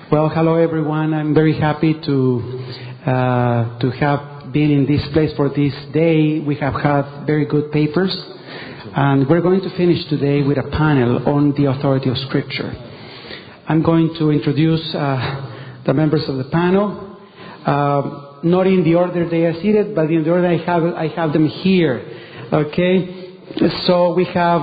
Well, hello everyone. I'm very happy to have been in this place for this day. We have had very good papers, and we're going to finish today with a panel on the authority of Scripture. I'm going to introduce the members of the panel, not in the order they are seated, but in the order I have them here. Okay, so we have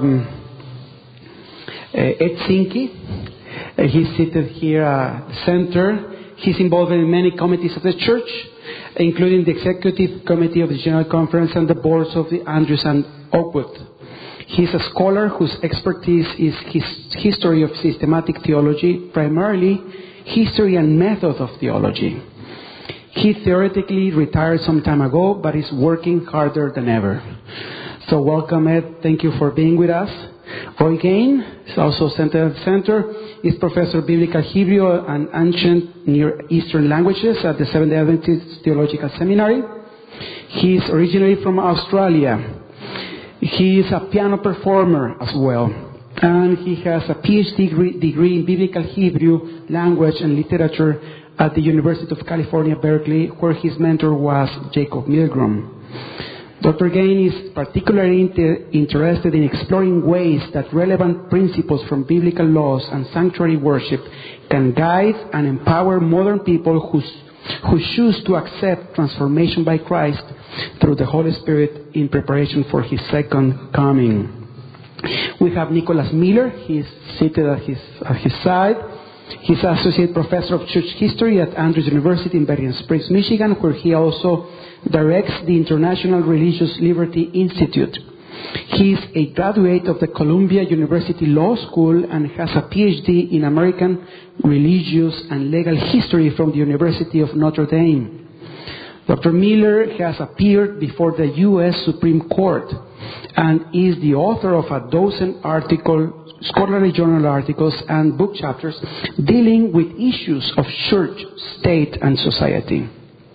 Ed Sinke. He's seated here at the center. He's involved in many committees of the church, including the executive committee of the General Conference and the boards of the Andrews and Oakwood. He's a scholar whose expertise is his history of systematic theology, primarily history and method of theology. He theoretically retired some time ago, but is working harder than ever. So welcome, Ed. Thank you for being with us. Roy Gain is also seated at the center. He's Professor of Biblical Hebrew and Ancient Near Eastern Languages at the Seventh-day Adventist Theological Seminary. He is originally from Australia. He is a piano performer as well. And he has a PhD degree in Biblical Hebrew language and literature at the University of California, Berkeley, where his mentor was Jacob Milgrom. Dr. Gain is particularly interested in exploring ways that relevant principles from biblical laws and sanctuary worship can guide and empower modern people who choose to accept transformation by Christ through the Holy Spirit in preparation for His second coming. We have Nicholas Miller. He's seated at his side. He's Associate Professor of Church History at Andrews University in Berrien Springs, Michigan, where he also directs the International Religious Liberty Institute. He is a graduate of the Columbia University Law School and has a PhD in American Religious and Legal History from the University of Notre Dame. Dr. Miller has appeared before the U.S. Supreme Court and is the author of a dozen scholarly journal articles and book chapters dealing with issues of church, state, and society.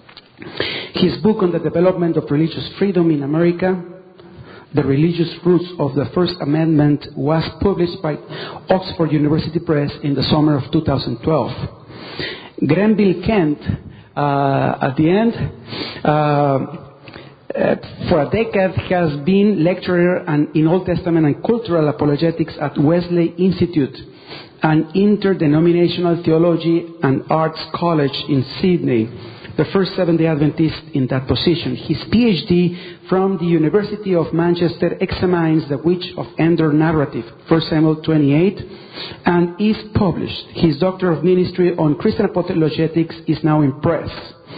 His book on the development of religious freedom in America, The Religious Roots of the First Amendment, was published by Oxford University Press in the summer of 2012. Grenville Kent, at the end, for a decade has been lecturer in Old Testament and cultural apologetics at Wesley Institute, an interdenominational theology and arts college in Sydney, the first Seventh-day Adventist in that position. His PhD from the University of Manchester examines the witch of Endor narrative, 1 Samuel 28, and is published. His Doctor of Ministry on Christian apologetics is now in press.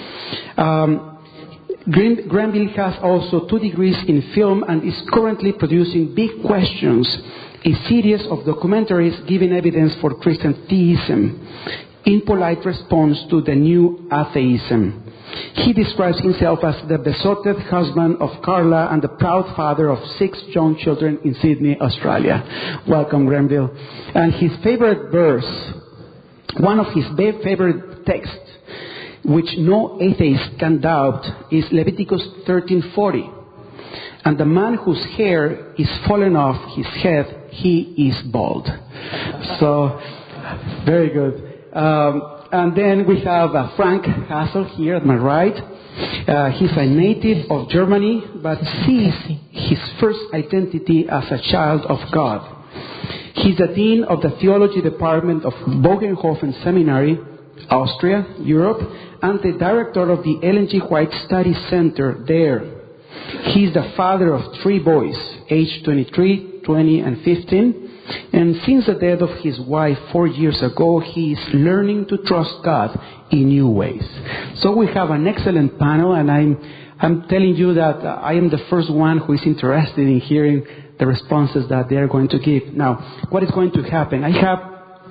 Grenville has also 2 degrees in film and is currently producing Big Questions, a series of documentaries giving evidence for Christian theism in polite response to the new atheism. He describes himself as the besotted husband of Carla and the proud father of 6 young children in Sydney, Australia. Welcome, Grenville. And his favorite verse, one of his favorite texts, which no atheist can doubt, is Leviticus 13:40. And the man whose hair is fallen off his head, he is bald. So, very good. And then we have Frank Hassel here at my right. He's a native of Germany, but sees his first identity as a child of God. He's the dean of the theology department of Bogenhofen Seminary, Austria, Europe, and the director of the Ellen G. White Study Center there. He's the father of 3 boys, aged 23, 20, and 15. And since the death of his wife 4 years ago, he is learning to trust God in new ways. So we have an excellent panel, and I'm telling you that I am the first one who is interested in hearing the responses that they are going to give. Now, what is going to happen? I have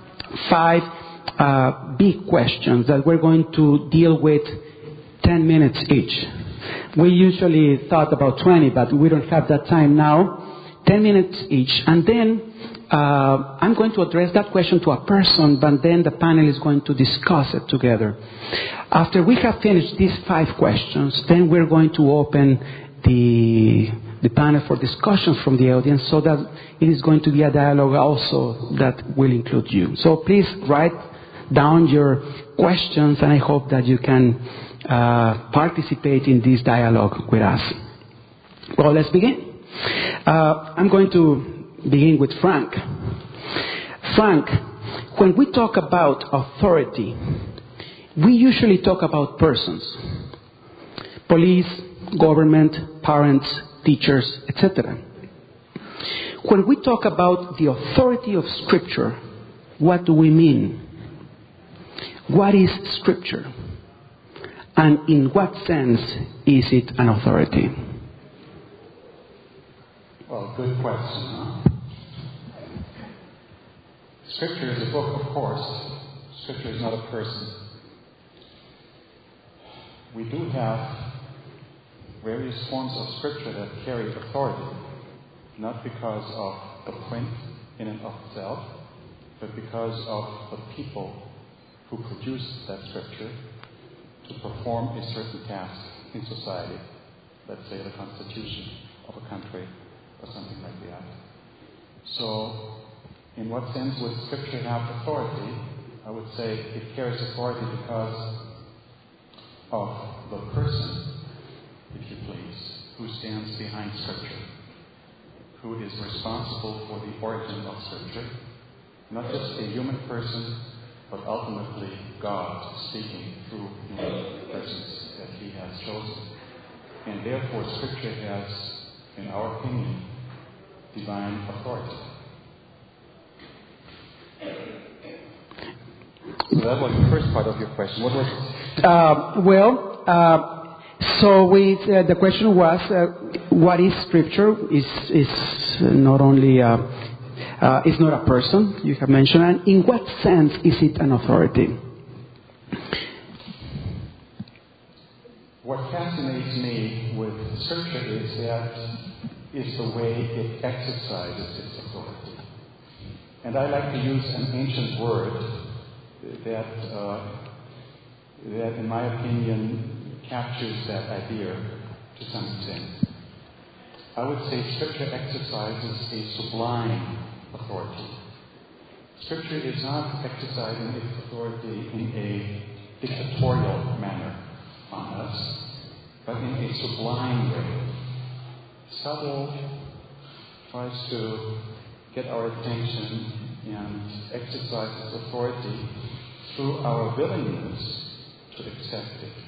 5 big questions that we're going to deal with 10 minutes each. We usually thought about 20, but we don't have that time now. 10 minutes each. And then I'm going to address that question to a person, but then the panel is going to discuss it together. After we have finished these 5 questions, then we're going to open the panel for discussions from the audience, so that it is going to be a dialogue also that will include you. So please write down your questions, and I hope that you can participate in this dialogue with us. Well, let's begin. I'm going to begin with Frank. Frank, when we talk about authority, we usually talk about persons. Police, government, parents, teachers, etc. When we talk about the authority of Scripture, what do we mean? What is Scripture? And in what sense is it an authority? Well, good question, huh? Scripture is a book, of course. Scripture is not a person. We do have various forms of Scripture that carry authority, not because of the print in and of itself, but because of the people who produce that Scripture to perform a certain task in society, let's say the constitution of a country or something like that. So, in what sense would Scripture have authority? I would say it carries authority because of the person, if you please, who stands behind Scripture, who is responsible for the origin of Scripture, not just a human person, but ultimately God speaking through human persons that He has chosen. And therefore Scripture has, in our opinion, divine authority. So that was the first part of your question. What was it? The question was, what is Scripture? Is not only is not a person, you have mentioned, and in what sense is it an authority? What fascinates me with Scripture is the way it exercises its authority. And I like to use an ancient word that in my opinion, captures that idea to some extent. I would say Scripture exercises a sublime authority. Scripture is not exercising its authority in a dictatorial manner on us, but in a sublime way. Subtle, tries to get our attention and exercise its authority through our willingness to accept it.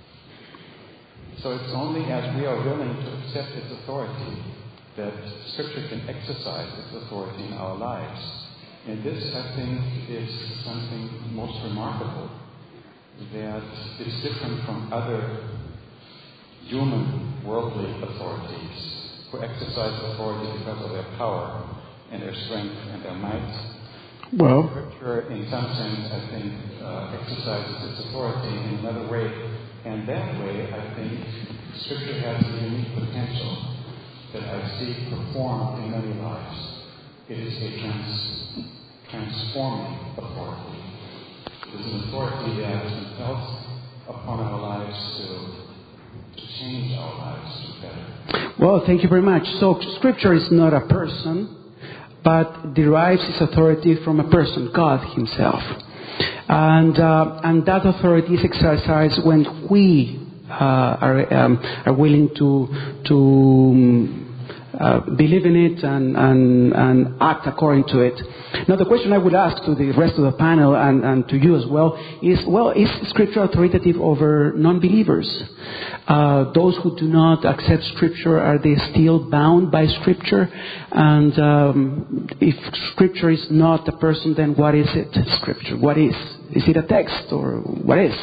So it's only as we are willing to accept its authority that Scripture can exercise its authority in our lives. And this, I think, is something most remarkable, that is different from other human, worldly authorities who exercise authority because of their power and their strength and their might. Well, Scripture, in some sense, I think, exercises its authority in another way. And that way, I think, Scripture has a unique potential that I see performed in many lives. It is a transforming authority. It is an authority that has been felt upon our lives to change our lives to the better. Well, thank you very much. So, Scripture is not a person, but derives its authority from a person, God Himself. And that authority is exercised when we are willing to believe in it and act according to it. Now, the question I would ask to the rest of the panel and to you as well, is Scripture authoritative over non-believers? Those who do not accept Scripture, are they still bound by Scripture? And if Scripture is not a person, then what is it, Scripture? What is? Is it a text, or what is?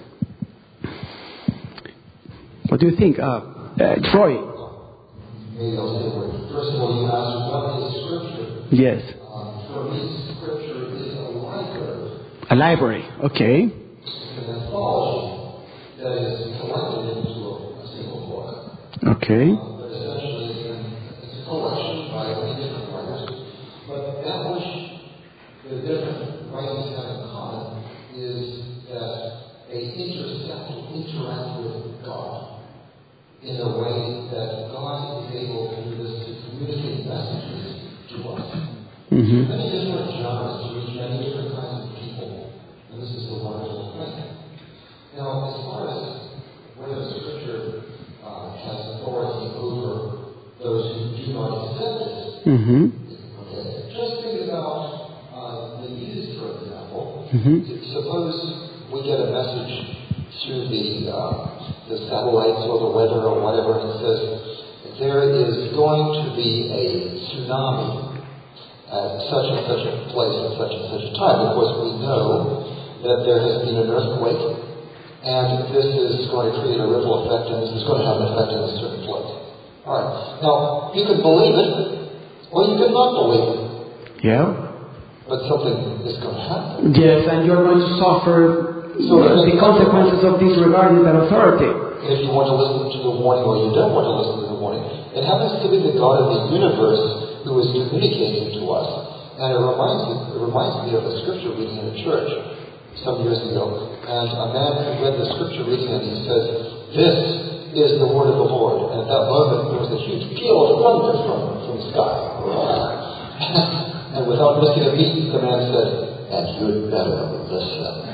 What do you think? Troy? Maybe I'll say a word. First of all, you asked, what is Scripture? Yes. For me, Scripture is a library. A library, okay. An anthology that is collected into a single book. Okay. But essentially, it's a collection by many different writers. But that which the different writings have in common is that they interact with God in a way that God is able to do this to communicate messages to us. Mm-hmm. Many different genres to reach many different kinds of people. And And this is the wonderful thing. Now, as far as whether Scripture has authority over those who do not accept it, okay, just think about the news, for example. Suppose we get a message through the satellites or the weather or whatever, and it says there is going to be a tsunami at such and such a place at such and such a time. Of course, we know that there has been an earthquake, and this is going to create a ripple effect, and this is going to have an effect in a certain place. All right. Now, you can believe it, or you can not believe it. Yeah. But something is going to happen. Yes, and you're going to suffer the consequences of disregarding that authority. If you want to listen to the warning or you don't want to listen to the warning, it happens to be the God of the universe who is communicating to us. And it reminds me of a scripture reading in a church some years ago. And a man who read the scripture reading and he says, "This is the word of the Lord." And at that moment there was a huge peal of thunder from the sky. And without missing a beat, the man said, "And you'd better listen."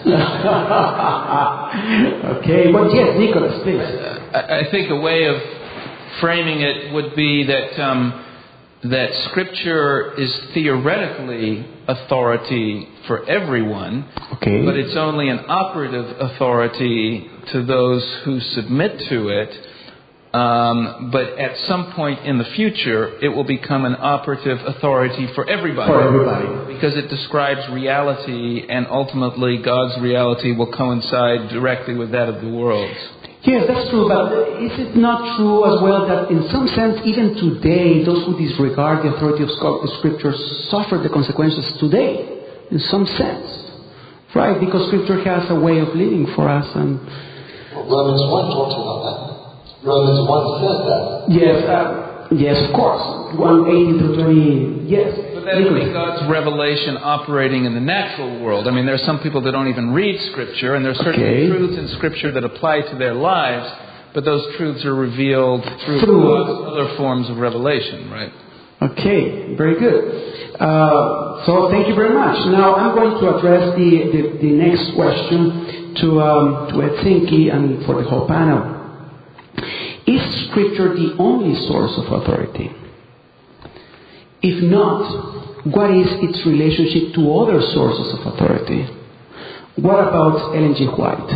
Okay, but yes, Nicholas, please. I think a way of framing it would be that Scripture is theoretically authority for everyone, but it's only an operative authority to those who submit to it. But at some point in the future, it will become an operative authority for everybody. For everybody. Because it describes reality, and ultimately God's reality will coincide directly with that of the world. Yes, that's true, but is it not true as well that in some sense, even today, those who disregard the authority of Scripture suffer the consequences today, in some sense? Right? Because Scripture has a way of living for us. And Romans 1 talks about that. Romans 1 says that. Yes, of course. 1:18 through 20, yes. But that would be God's revelation operating in the natural world. I mean, there are some people that don't even read Scripture, and there are certain truths in Scripture that apply to their lives, but those truths are revealed through God's other forms of revelation, right? Okay, very good. So thank you very much. Now I'm going to address the next question to Helsinki and for the whole panel. Is Scripture the only source of authority? If not, what is its relationship to other sources of authority? What about Ellen G. White?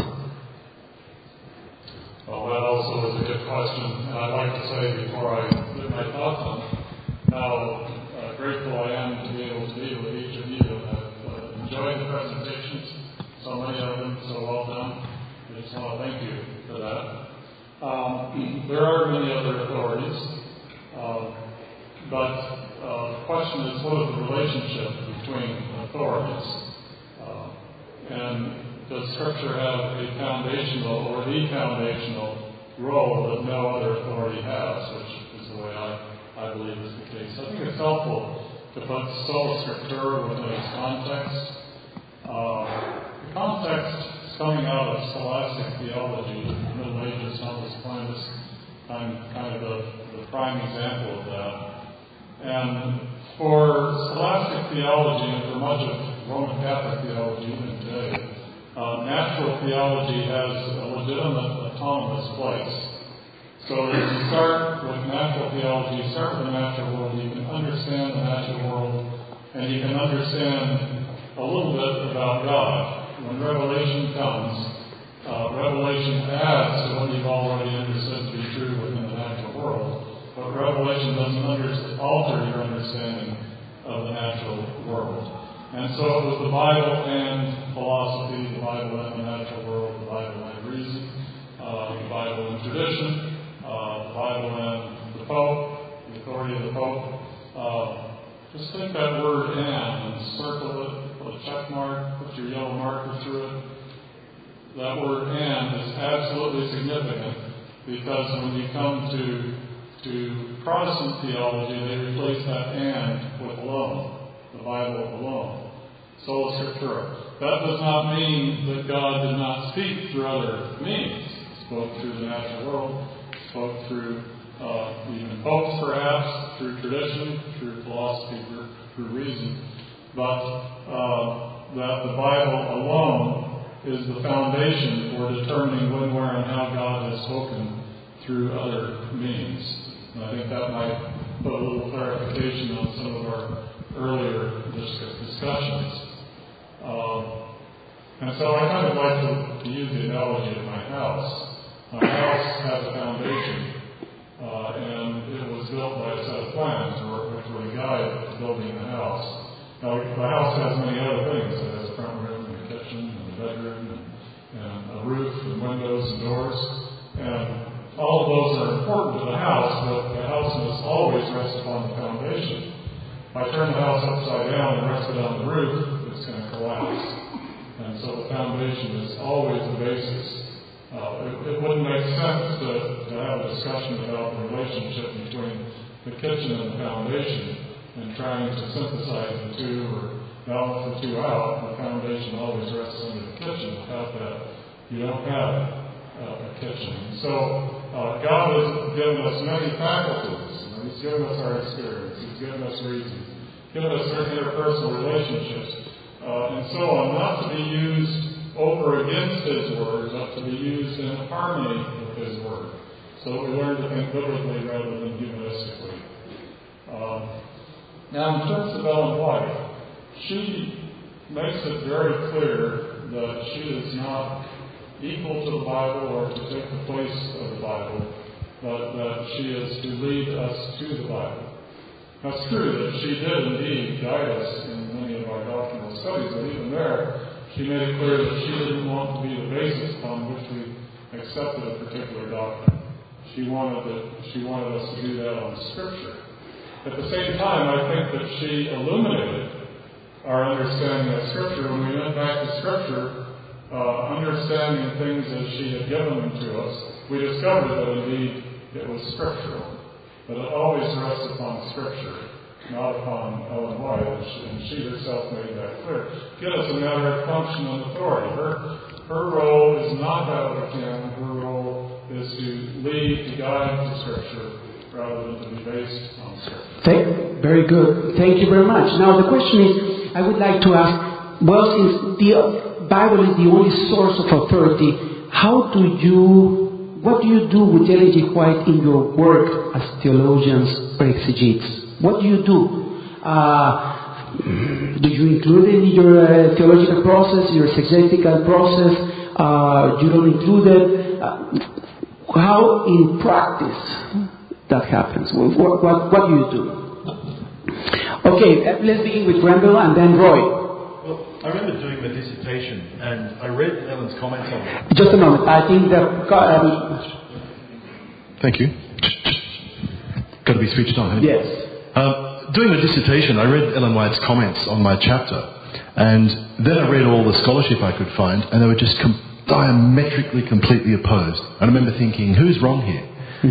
Well, that also is a good question. And I'd like to say before I put my thoughts on how grateful I am to be able to be with each of you. I've enjoyed the presentations, so many of them, so well done. I just want to thank you for that. There are many other authorities, but the question is, what is the relationship between authorities? And does Scripture have a foundational or the foundational role that no other authority has, which is the way I believe is the case. I think it's helpful to put sola scriptura within its context. The context coming out of scholastic theology in the Middle Ages, Thomas Aquinas, I'm kind of the prime example of that. And for scholastic theology and for much of Roman Catholic theology even today, natural theology has a legitimate autonomous place. So if you start with natural theology, you start with the natural world, you can understand the natural world, and you can understand a little bit about God. When Revelation comes, Revelation adds to what you've already understood to be true within the natural world. But Revelation doesn't alter your understanding of the natural world. And so it was the Bible and philosophy, the Bible and the natural world, the Bible and reason, the Bible and tradition, the Bible and the Pope, the authority of the Pope. Just think that word and circle it, put a check mark, put your yellow marker through it. That word and is absolutely significant because when you come to Protestant theology, they replace that and with alone, the Bible alone. Sola Scriptura. That does not mean that God did not speak through other means. He spoke through the natural world, spoke through even popes perhaps, through tradition, through philosophy, through reason. But that the Bible alone is the foundation for determining when, where, and how God has spoken through other means. And I think that might put a little clarification on some of our earlier discussions. And so I kind of like to use the analogy of my house. My house has a foundation, and it was built by a set of plans, which were the guide to building the house. Now, the house has many other things. It has a front room, and a kitchen, and a bedroom, and a roof, and windows, and doors. And all of those are important to the house, but the house must always rest upon the foundation. If I turn the house upside down and rest it on the roof, it's going to collapse. And so the foundation is always the basis. It wouldn't make sense to have a discussion about the relationship between the kitchen and the foundation and trying to synthesize the two or balance the two out. The foundation always rests under the kitchen. Without that, you don't have a kitchen. So God has given us many faculties. He's given us our experience. He's given us reason. Given us interpersonal relationships. And so on, not to be used over against His Word, but to be used in harmony with His Word. So that we learn to think biblically rather than humanistically. Now, in terms of Ellen White, she makes it very clear that she is not equal to the Bible or to take the place of the Bible, but that she is to lead us to the Bible. Now, it's true that she did indeed guide us in many of our doctrinal studies, but even there, she made it clear that she didn't want to be the basis upon which we accepted a particular doctrine. She wanted us to do that on Scripture. At the same time, I think that she illuminated our understanding of Scripture when we went back to Scripture, understanding things as she had given them to us. We discovered that indeed it was scriptural. But it always rests upon Scripture, not upon Ellen White, and she herself made that clear. Again, it's a matter of function and authority. Her role is not that of a canon. Her role is to lead, to guide to Scripture, rather than to be based on Scripture. Very good. Thank you very much. Now, the question is, I would like to ask, well, since the Bible is the only source of authority, what do you do with Ellen G. White in your work as theologians or exegetes? What do you do? Do you include it in your theological process, your exegetical process? You don't include it? How in practice that happens? What do you do? Okay, let's begin with Randall and then Roy. Well, I remember doing the dissertation, and I read Ellen's comments on it. Just a moment. I think that... Thank you. Got to be switched on, haven't you? Yes. Doing the dissertation, I read Ellen White's comments on my chapter, and then I read all the scholarship I could find, and they were just diametrically, completely opposed. I remember thinking, who's wrong here?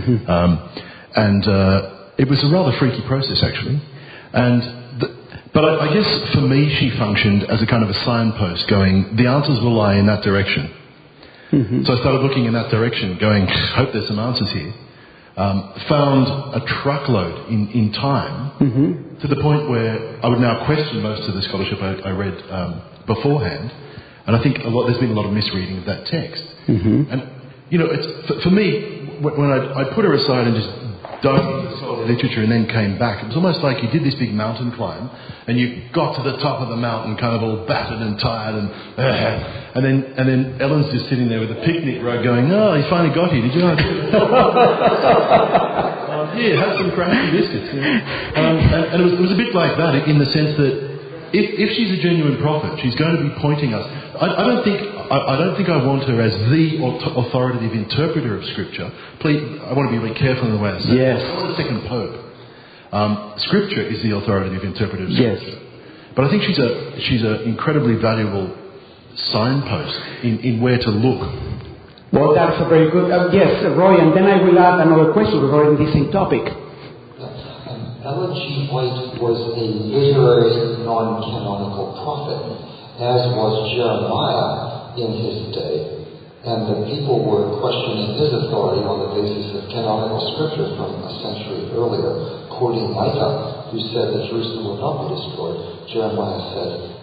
It was a rather freaky process, actually. But I guess for me, she functioned as a kind of a signpost going, the answers will lie in that direction. Mm-hmm. So I started looking in that direction, going, hope there's some answers here. Found a truckload in time, to the point where I would now question most of the scholarship I read beforehand. And I think there's been a lot of misreading of that text. Mm-hmm. And, it's, for me, when I put her aside and just dove into solid literature and then came back, it was almost like you did this big mountain climb and you got to the top of the mountain kind of all battered and tired and then Ellen's just sitting there with a picnic rug going, oh, you finally got here, did you? Here, have some crappy biscuits. And it was a bit like that in the sense that if she's a genuine prophet, she's going to be pointing us. I don't think I want her as the authoritative interpreter of Scripture. Please, I want to be really careful in the way I say it. Yes. I want a second pope. Scripture is the authoritative interpreter of Scripture. Yes. But I think she's an incredibly valuable signpost in where to look. Well, that's a very good... yes, Roy, and then I will add another question regarding the same topic. Ellen G. White was a literary, non-canonical prophet, as was Jeremiah in his day. And the people were questioning his authority on the basis of canonical scripture from a century earlier, quoting Micah, who said that Jerusalem would not be destroyed. Jeremiah said,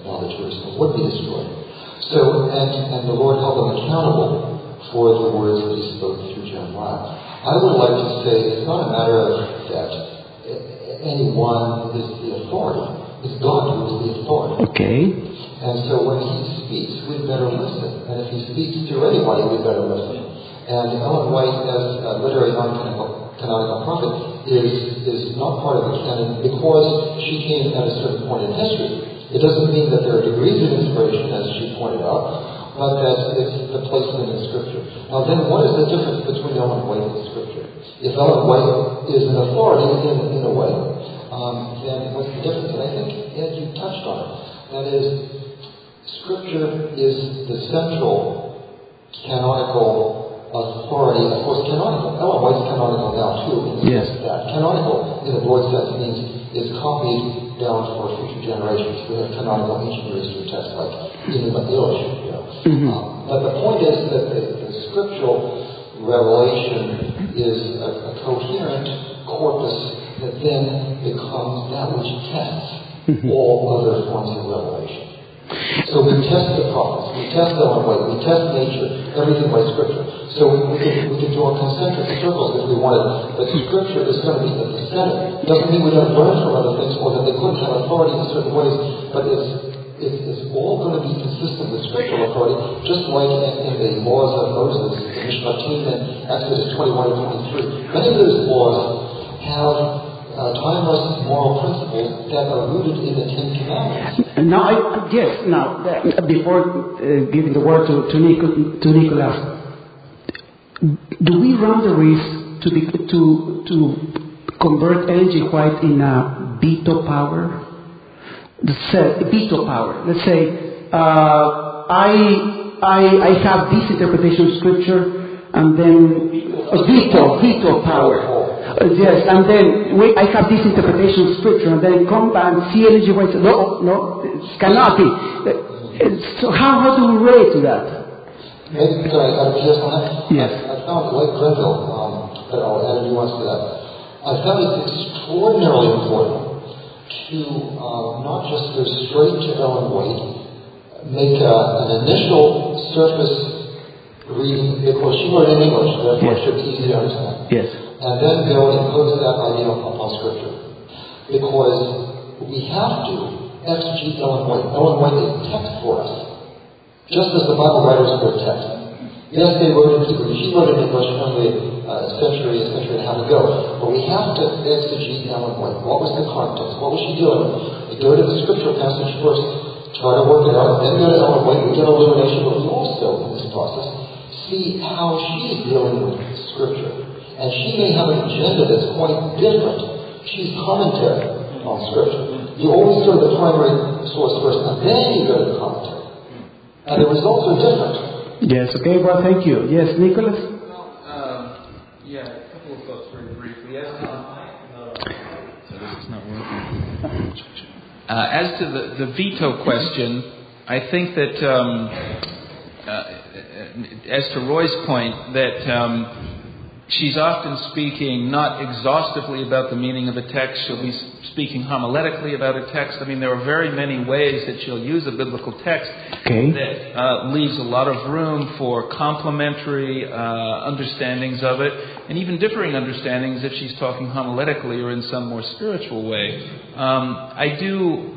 now that Jerusalem would be destroyed. So, and the Lord held them accountable for the words that he spoke through Jeremiah. I would like to say it's not a matter of that anyone is the authority. It's God who is the authority. Okay. And so when he speaks, we'd better listen. And if he speaks to anybody, we'd better listen. And Ellen White, as a literary non-canonical prophet, is not part of the canon because she came at a certain point in history. It doesn't mean that there are degrees of inspiration, as she pointed out, but that it's the placement in Scripture. Now then, what is the difference between Ellen White and Scripture? If Ellen White is an authority in a way, then what's the difference? And I think, Ed, you touched on it. That is, Scripture is the central canonical authority. Of course, canonical. Ellen White's canonical now, too. Yes. That canonical, in a broad sense, means is copied down for future generations. We have canonical ancient history texts like even English, But the point is that the scriptural revelation is a coherent corpus that then becomes that which tests all other forms of revelation. So we test the prophets, we test Ellen White, we test nature, everything by Scripture. So we can draw concentric circles if we wanted, but Scripture is going to be at the center. It doesn't mean we don't learn from other things or that they couldn't have authority in certain ways, but it's all going to be consistent with scriptural authority, just like in the laws of Moses, the Mishpatim in Exodus 21 and 23. Many of those laws have timeless moral principles that are rooted in the Ten Commandments. Now, before giving the word to Nicholas, do we run the risk to convert Ellen G. White in a veto power? Veto power. Let's say I have this interpretation of Scripture, and then veto power. Yes, and then I have this interpretation of Scripture, and then come back and see Ellen G. White say, no, it cannot be. So how do we relate to that? Maybe could I just on that? Yes. I found, like Grenville, but I'll add a nuance to that. I found it extraordinarily important to not just go straight to Ellen White, make an initial surface reading, because she wrote in English, therefore it should be easy to understand. Yes. And then go and pose that idea upon Scripture. Because we have to exegete Ellen White. Ellen White is text for us, just as the Bible writers were text. Yes, they wrote in Hebrew. She wrote in English only a century and a half ago. But we have to exegete Ellen White. What was the context? What was she doing? We go to the scriptural passage first, try to work it out, then go to Ellen White. We get illumination, but we also, in this process, see how she's dealing with Scripture. And she may have an agenda that's quite different. She's commentary on Scripture. You always go to the primary source first, and then you go to the commentary. And the results are different. Yes, okay, well, thank you. Yes, Nicholas? A couple of thoughts very briefly. So this is not working. As to the veto question, I think that, as to Roy's point, that she's often speaking not exhaustively about the meaning of a text. She'll be speaking homiletically about a text. I mean, there are very many ways that she'll use a biblical text that leaves a lot of room for complementary understandings of it, and even differing understandings if she's talking homiletically or in some more spiritual way. I do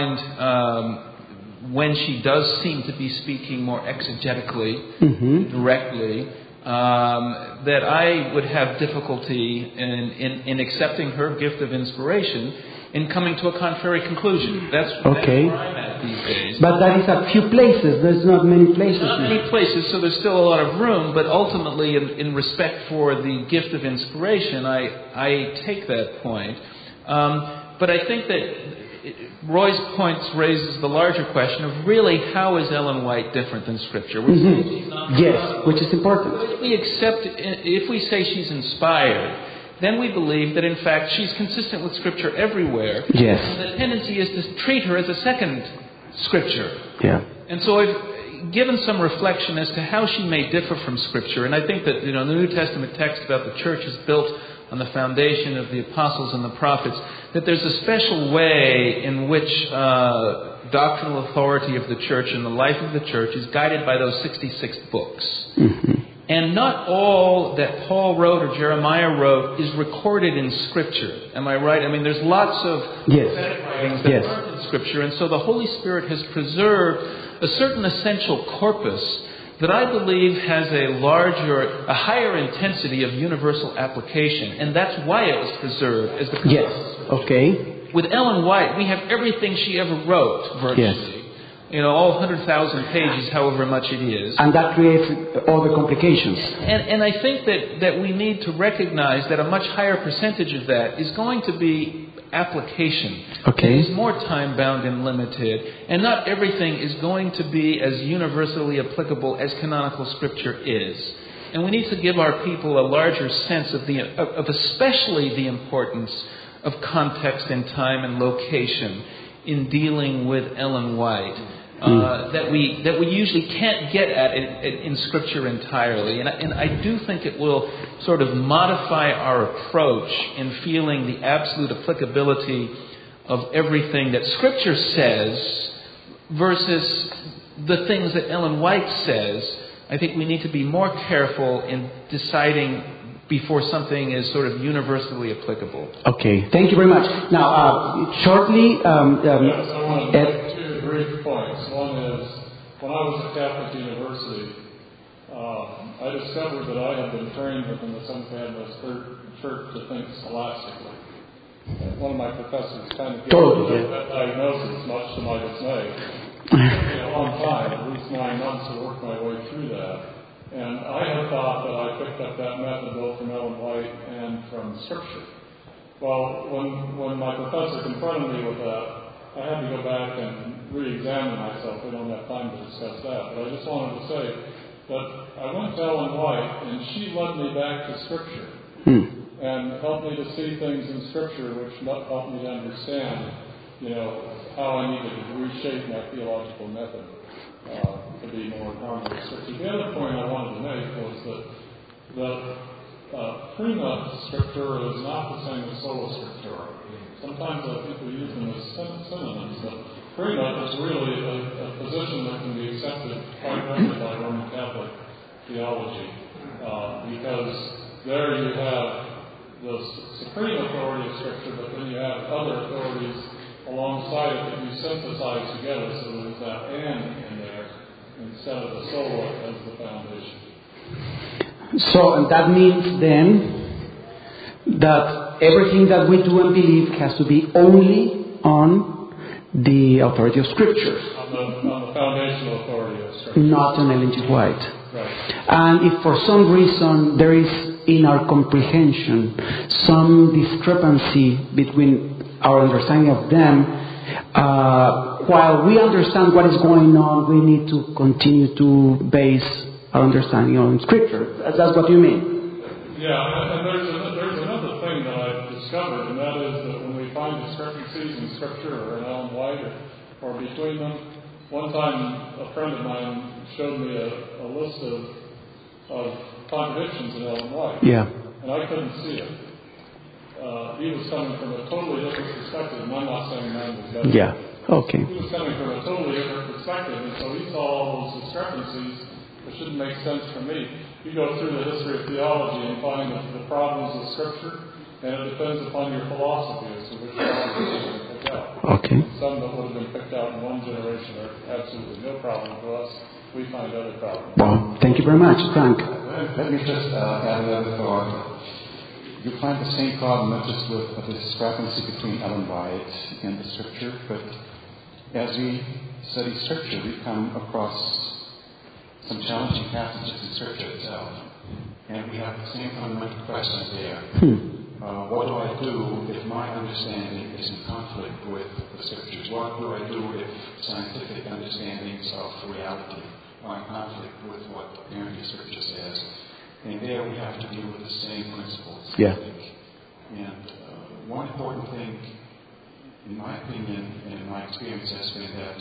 find when she does seem to be speaking more exegetically, directly, that I would have difficulty in accepting her gift of inspiration in coming to a contrary conclusion. That's where I'm at these days. But that is a few places. There's not many places. Not many places, so there's still a lot of room. But ultimately, in respect for the gift of inspiration, I take that point. But I think that Roy's points raises the larger question of really how is Ellen White different than Scripture? Yes, which is important. But if we say she's inspired, then we believe that in fact she's consistent with Scripture everywhere. Yes. And the tendency is to treat her as a second Scripture. Yeah. And so I've given some reflection as to how she may differ from Scripture. And I think that the New Testament text about the church is built on the foundation of the apostles and the prophets, that there's a special way in which doctrinal authority of the church and the life of the church is guided by those 66 books. And not all that Paul wrote or Jeremiah wrote is recorded in Scripture. Am I right? I mean, there's lots of prophetic writings that aren't in Scripture. And so the Holy Spirit has preserved a certain essential corpus that I believe has a higher intensity of universal application. And that's why it was preserved as the With Ellen White, we have everything she ever wrote, virtually. All 100,000 pages, however much it is. And that creates all the complications. And I think that we need to recognize that a much higher percentage of that is going to be application. It is more time-bound and limited. And not everything is going to be as universally applicable as canonical Scripture is. And we need to give our people a larger sense of especially the importance of context and time and location in dealing with Ellen White. That we usually can't get at in Scripture entirely. And I do think it will sort of modify our approach in feeling the absolute applicability of everything that Scripture says versus the things that Ellen White says. I think we need to be more careful in deciding before something is sort of universally applicable. Okay, thank you very much. Now, shortly... I want to make two brief points. One is, when I was at Catholic University, I discovered that I had been trained within the Seventh Adventist Church to think scholastically. One of my professors kind of gave that diagnosis, much to my dismay. It took me a long time, at least 9 months, to work my way through that. And I had thought that I picked up that method both from Ellen White and from Scripture. Well, when my professor confronted me with that, I had to go back and re-examine myself. We don't have time to discuss that. But I just wanted to say that I went to Ellen White, and she led me back to Scripture and helped me to see things in Scripture which helped me to understand, how I needed to reshape my theological method to be more harmonious with Scripture. The other point I wanted to make was that prima Scriptura is not the same as sola Scriptura. Sometimes people use them as synonyms, but prima is really a position that can be accepted quite readily by Roman Catholic theology, because there you have the supreme authority of Scripture, but then you have other authorities alongside it that you synthesize together, so there's that and in there instead of the sola as the foundation. So that means then that everything that we do and believe has to be only on the authority of Scripture. On the foundational authority of Scripture. Not on Ellen G. White. Right. And if for some reason there is in our comprehension some discrepancy between our understanding of them, while we understand what is going on, we need to continue to base our understanding on Scripture. That's what you mean? Yeah, and there's another thing that I've discovered, and that is that when we find discrepancies in Scripture or in Ellen White or between them, one time a friend of mine showed me a list of contradictions in Ellen White. Yeah. And I couldn't see it. He was coming from a totally different perspective, and I'm not saying mine was better. Yeah. Okay. He was coming from a totally different perspective, and so he saw all those discrepancies that shouldn't make sense for me. You go through the history of theology and find the problems of Scripture, and it depends upon your philosophy as to which problems you can pick out. Okay. Some that would have been picked out in one generation are absolutely no problem to us. We find other problems. Well, thank you very much, Frank. Let me just add another thought. You find the same problem not just with the discrepancy between Ellen White and the Scripture, but as we study Scripture, we come across some challenging passages in Scripture itself, and we have the same fundamental questions there. What do I do if my understanding is in conflict with the Scriptures? What do I do if scientific understandings of reality are in conflict with what apparently Scripture says? And there we have to deal with the same principles, Yeah. I think. And one important thing, in my opinion and in my experience, has been that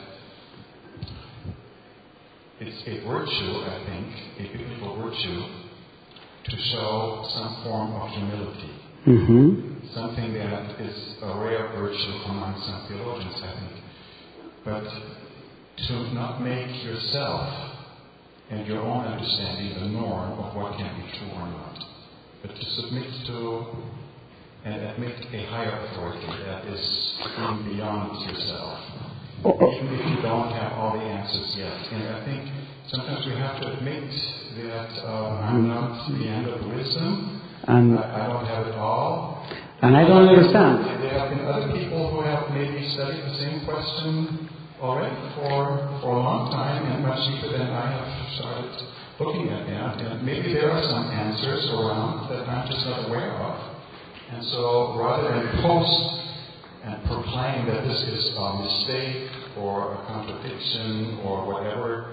it's a virtue, I think, a biblical virtue, to show some form of humility. Something that is a rare virtue among some theologians, I think. but to not make yourself and your own understanding the norm of what can be true or not, but to submit to and admit a higher authority that is going beyond yourself, even if you don't have all the answers yet. And I think sometimes we have to admit that I'm not the end of wisdom, and I don't have it all. And I don't understand. There have been other people who have maybe studied the same question already for a long time and much deeper than I have started looking at that. And maybe there are some answers around that I'm just not aware of. And so rather than post and proclaim that this is a mistake or a contradiction or whatever,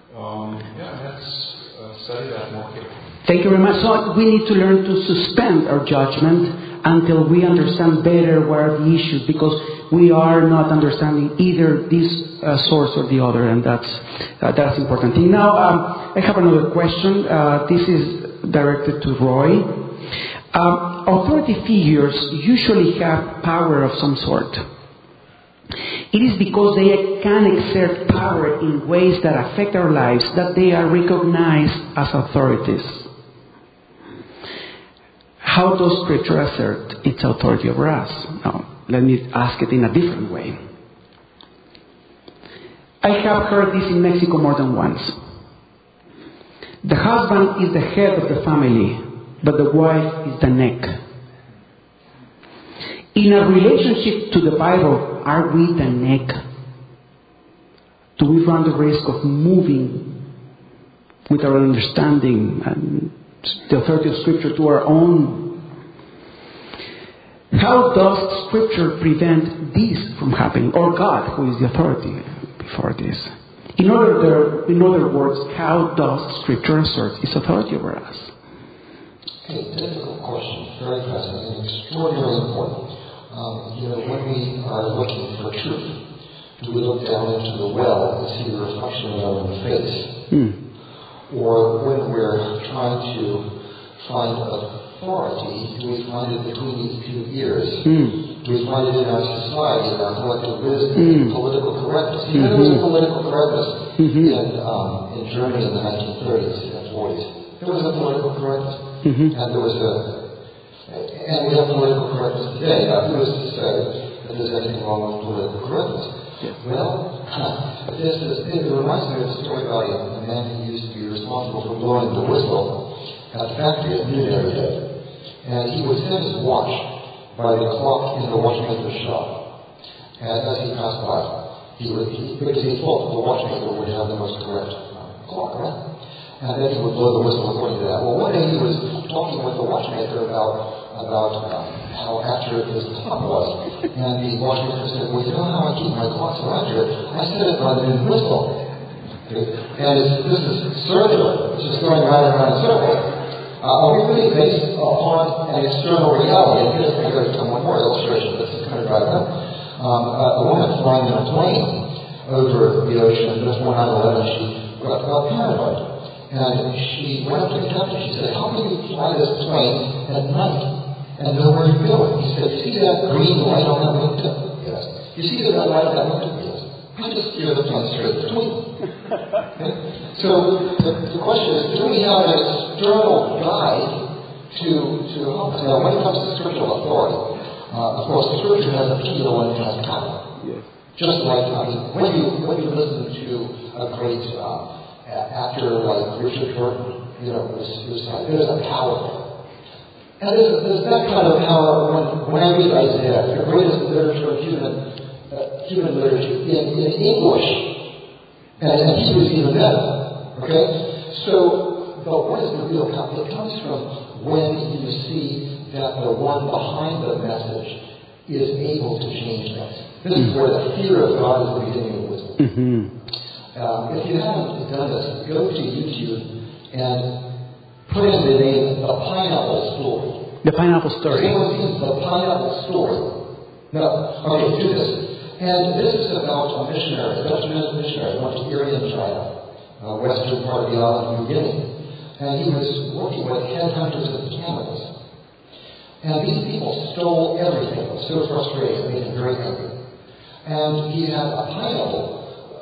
let's study that more carefully. Thank you very much. So we need to learn to suspend our judgment until we understand better what are the issues, because we are not understanding either this source or the other, and that's important thing. Now, I have another question. This is directed to Roy. Authority figures usually have power of some sort. It is because they can exert power in ways that affect our lives that they are recognized as authorities. How does Scripture assert its authority over us? Now, let me ask it in a different way. I have heard this in Mexico more than once. The husband is the head of the family, but the wife is the neck. In a relationship to the Bible, are we the neck? Do we run the risk of moving with our understanding and the authority of Scripture to our own? How does Scripture prevent this from happening? Or God, who is the authority before this? In other words, how does Scripture assert its authority over us? Okay, difficult question. Very fascinating. Extraordinarily important. When we are looking for truth, do we look down into the well and see the reflection of our own face? Or when we're trying to find authority, do we find it between these two ears? Do we find it in our society, in our collective wisdom, political correctness? There was a political correctness in Germany in the 1930s and 40s. There was a political correctness. And there was and we have political correctness today. Now, who is to say that there's anything wrong with political correctness? Well, it reminds me of a story about a man who used to be responsible for blowing the whistle at the factory at noon every day. And he would set his watch by the clock in the watchmaker's shop. And as he passed by, because he thought the watchmaker would have the most correct clock, right? And then he would blow the whistle according to that. Well, one day he was talking with the watchmaker about how accurate his clock was. And the watchmaker said, well, you know how I keep my clock so accurate? I set it by the noon whistle. Okay? And this is circular. It's just going right around in circles. Are we really based upon an external reality? And here's one more illustration. This is kind of right up. A woman flying in a plane over the ocean, just one 9/11, she got paranoid. And she went up to the captain. She said, how can you fly this plane at night and know where you're going? He said, you see that green light on that window? Yes. You see that light on that window? Yes. I just steer the plane straight between. Okay? So the question is, do we have an external guide to help us? Now, when it comes to scriptural authority, of course, the Scripture has appeal and it has power. Yes. Just like, when you listen to a great actor like Richard Burton, there's a power there. And there's that kind of power when I read Isaiah, the greatest literature of human literature in English, and he was even better. Okay? But what is the real power? It comes from when you see that the one behind the message is able to change things. This is where the fear of God is the beginning of wisdom. If you haven't done this, go to YouTube and put in the name The Pineapple Story. The Pineapple Story. Has anyone seen The Pineapple Story? No. Okay, do this. And this is about a missionary, a Dutch missionary, went to Irian, China, western part of the island of New Guinea. And he was working with headhunters and camels. And these people stole everything. It was so frustrating, it made him very angry. And he had a pineapple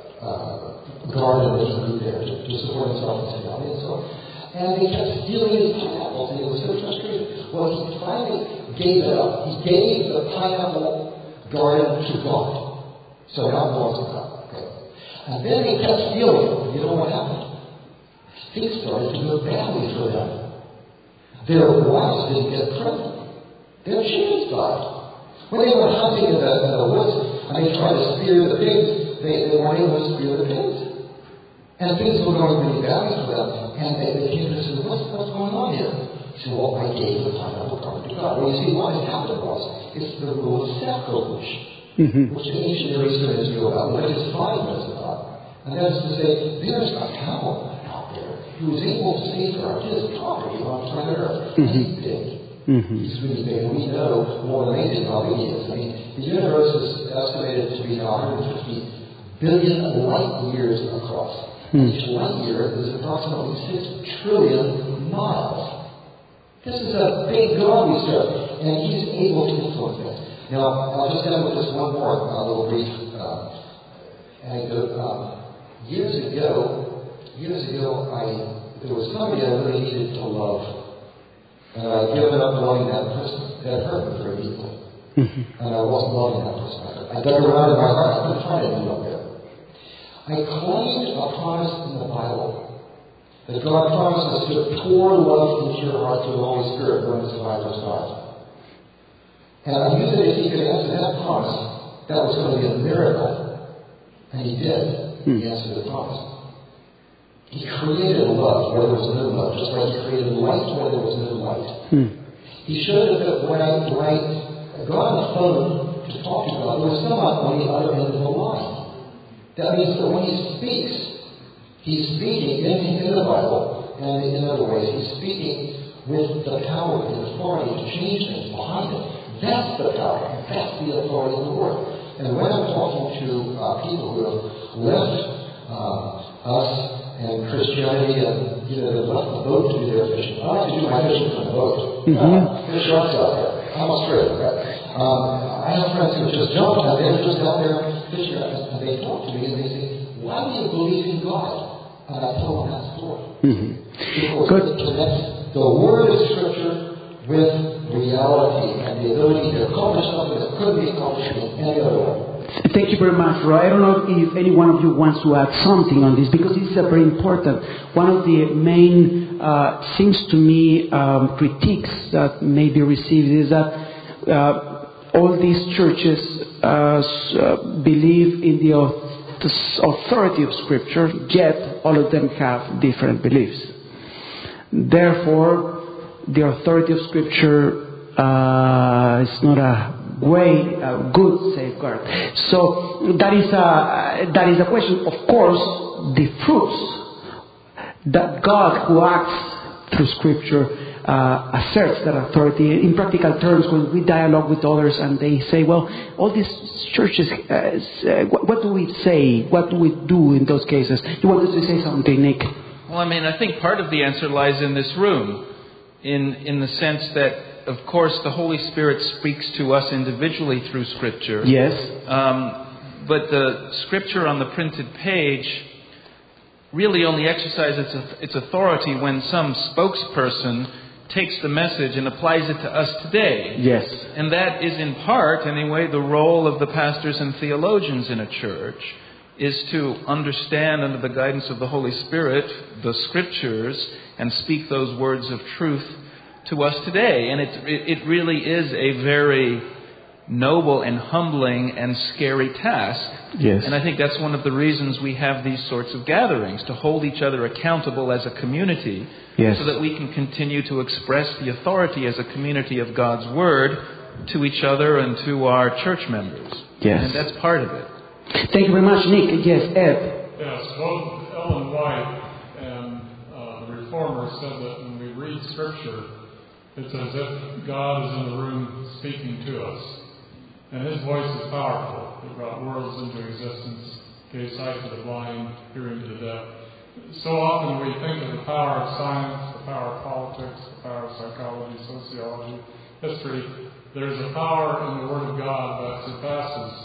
garden that he grew there to support himself and his family and so on. And they kept stealing his pineapples, and he was so frustrated. Well, he finally gave it up. He gave the pineapple garden to God. So now it belongs to God. Okay. And then they kept stealing it. You know what happened? Things started to go badly for them. Their wives didn't get pregnant. Their chickens died. When they were hunting in the woods and they tried to spear the pigs, they weren't able to spear the pigs. And things were going really badly for them. And they came to say, what's going on here? He said, well, I gave the pineapple garden to God. Well, you see, what had happened was, it's the rule of sacrilege, which the ancient Near Eastern Israel about, what is defilements of God. And that is to say, there's a cow out there who was able to safeguard his property on planet Earth. And he's big. He's really big. And we know more than they did probably he is. I mean, the universe is estimated to be 150 billion light years across. Each light year is approximately 6 trillion miles. This is a big God we serve, and he's able to influence things. Now, I'll just end with just one more little brief anecdote. Years ago, there was somebody I really needed to love. And I'd given up loving that person. That hurt me very deeply. And I wasn't loving that person. I dug around in my heart. I couldn't find anyone there. I claimed a promise in the Bible that God promises to pour love into your heart through the Holy Spirit when the survivors die. And I knew that if he could answer that promise, that was going to be a miracle. And he did. He answered the promise. He created love where there was no love, just like he created light where there was no light. He showed us that when I got on the phone to talk to God, there was someone on the other end of the line. That means that when he speaks, he's speaking in the Bible, and in other ways, he's speaking with the power and authority to change things behind it. That's the power, and that's the authority of the Word. And when I'm talking to people who have left us and Christianity, and they've left the boat to do their fishing. I like to do my fishing from the boat. There's sharks out there. I'm Australian, right? I have friends who just jumped out there, just out there fishing, and they talk to me and they say, why do you believe in God? And I tell them that story. Because it connects the Word of Scripture with reality and the ability to accomplish something that couldn't be accomplished in any other way. Thank you very much, Roy. I don't know if any one of you wants to add something on this, because this is very important. One of the main, seems to me, critiques that may be received is that all these churches believe in the authority of Scripture, yet all of them have different beliefs. Therefore, the authority of Scripture is not a good safeguard. So that is a question. Of course, the fruits that God, who acts through Scripture, asserts that authority. In practical terms, when we dialogue with others and they say, well, all these churches, what do we say? What do we do in those cases? You wanted to say something, Nick? Well, I think part of the answer lies in this room, in the sense that, of course, the Holy Spirit speaks to us individually through Scripture. Yes. But the Scripture on the printed page really only exercises its authority when some spokesperson takes the message and applies it to us today. Yes. And that is in part, anyway, the role of the pastors and theologians in a church, is to understand under the guidance of the Holy Spirit the Scriptures and speak those words of truth to us today. And it really is a very noble and humbling and scary task. Yes. And I think that's one of the reasons we have these sorts of gatherings, to hold each other accountable as a community, yes, so that we can continue to express the authority as a community of God's Word to each other and to our church members. Yes. And that's part of it. Thank you very much, Nick. Yes, Ed. Yes, both Ellen White and the Reformer said that when we read Scripture, it's as if God is in the room speaking to us. And His voice is powerful. It brought worlds into existence, gave sight to the blind, hearing to the deaf. So often we think of the power of science, the power of politics, the power of psychology, sociology, history. There's a power in the Word of God that surpasses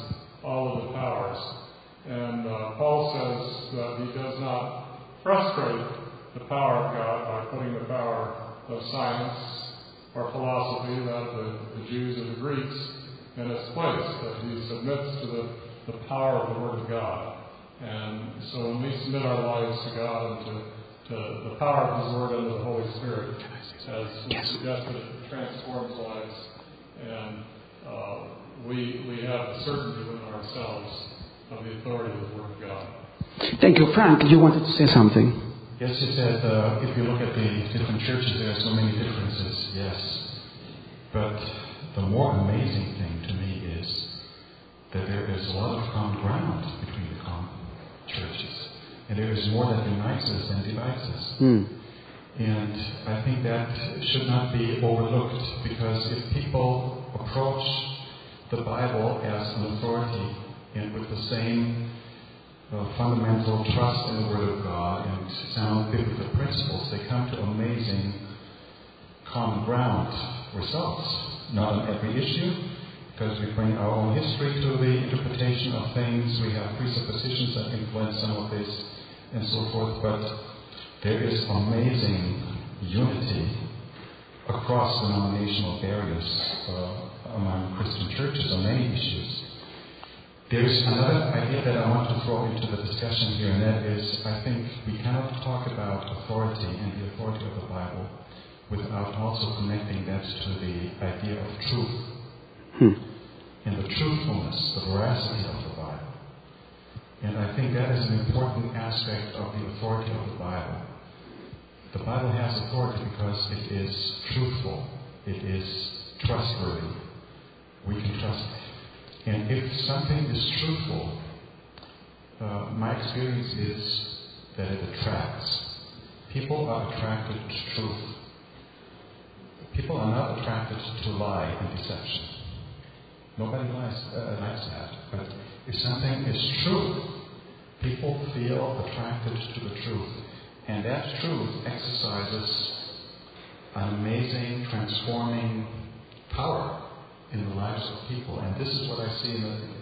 all of the powers. And Paul says that he does not frustrate the power of God by putting the power of science or philosophy, that of the Jews and the Greeks, in its place, that he submits to the power of the Word of God. And so when we submit our lives to God and to the power of His Word and to the Holy Spirit, as we suggested, it transforms lives, and we have the certainty within ourselves of the authority of the Word of God. Thank you. Frank, you wanted to say something? Yes, you said if you look at the different churches, there are so many differences, yes. But the more amazing thing to me is that there is a lot of common ground between the common churches. And there is more that unites us than divides us. And I think that should not be overlooked, because if people approach the Bible as an authority and with the same fundamental trust in the Word of God and sound biblical principles, they come to amazing common ground results. Not on every issue, because we bring our own history to the interpretation of things. We have presuppositions that influence some of this and so forth, but there is amazing unity across denominational barriers among Christian churches on many issues. There's another idea that I want to throw into the discussion here, and that is, I think we cannot talk about authority and the authority of the Bible without also connecting that to the idea of truth and the truthfulness, the veracity of the Bible. And I think that is an important aspect of the authority of the Bible. The Bible has authority because it is truthful, it is trustworthy. We can trust it. And if something is truthful, my experience is that it attracts. People are attracted to truth. People are not attracted to lie and deception. Nobody likes that. But if something is true, people feel attracted to the truth. And that truth exercises an amazing, transforming power in the lives of people. And this is what I see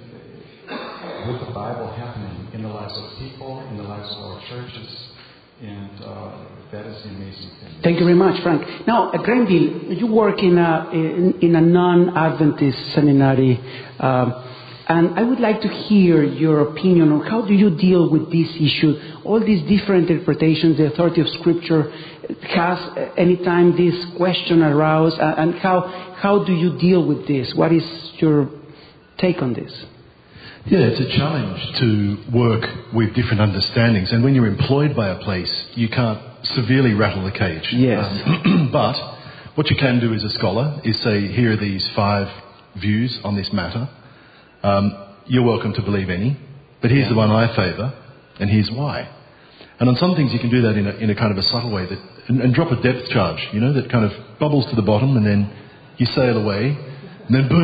with the Bible happening in the lives of people, in the lives of our churches. And that is the amazing thing. Thank you very much, Frank. Now, at Granville, you work in a non-Adventist seminary, and I would like to hear your opinion on how do you deal with this issue, all these different interpretations, the authority of Scripture. Has any time this question aroused, and how do you deal with this? What is your take on this? Yeah, it's a challenge to work with different understandings. And when you're employed by a place, you can't severely rattle the cage. Yes. But what you can do as a scholar is say, here are these 5 views on this matter. You're welcome to believe any, but here's the one I favour, and here's why. And on some things you can do that in a kind of a subtle way, that and drop a depth charge, that kind of bubbles to the bottom, and then you sail away, and then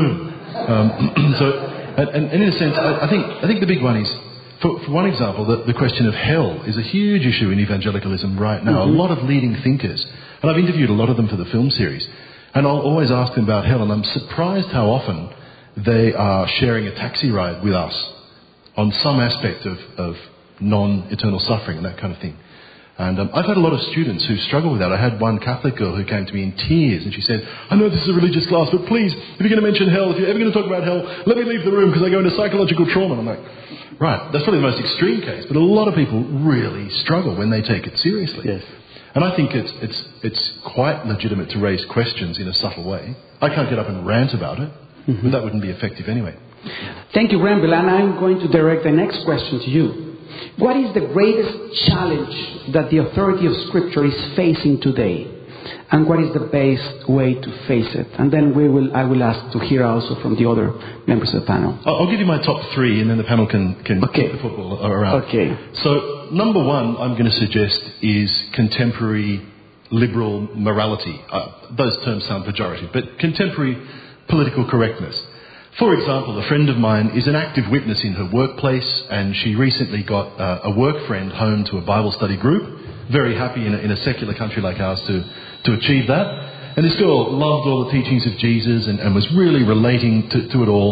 boom. And in a sense, I think the big one is, for one example, the question of hell is a huge issue in evangelicalism right now. A lot of leading thinkers, and I've interviewed a lot of them for the film series, and I'll always ask them about hell, and I'm surprised how often they are sharing a taxi ride with us on some aspect of non-eternal suffering and that kind of thing. And I've had a lot of students who struggle with that. I had one Catholic girl who came to me in tears, and she said, I know this is a religious class, but please, if you're going to mention hell, if you're ever going to talk about hell, let me leave the room because I go into psychological trauma. And I'm like, right, that's probably the most extreme case, but a lot of people really struggle when they take it seriously. Yes. And I think it's quite legitimate to raise questions in a subtle way. I can't get up and rant about it, but that wouldn't be effective anyway. Thank you, Granville, and I'm going to direct the next question to you. What is the greatest challenge that the authority of Scripture is facing today? And what is the best way to face it? And then I will ask to hear also from the other members of the panel. I'll give you my top 3, and then the panel can kick the football around. Okay. So, number 1, I'm going to suggest, is contemporary liberal morality. Those terms sound pejorative, but contemporary political correctness. For example, a friend of mine is an active witness in her workplace, and she recently got a work friend home to a Bible study group. Very happy in a secular country like ours to achieve that. And this girl loved all the teachings of Jesus and was really relating to it all.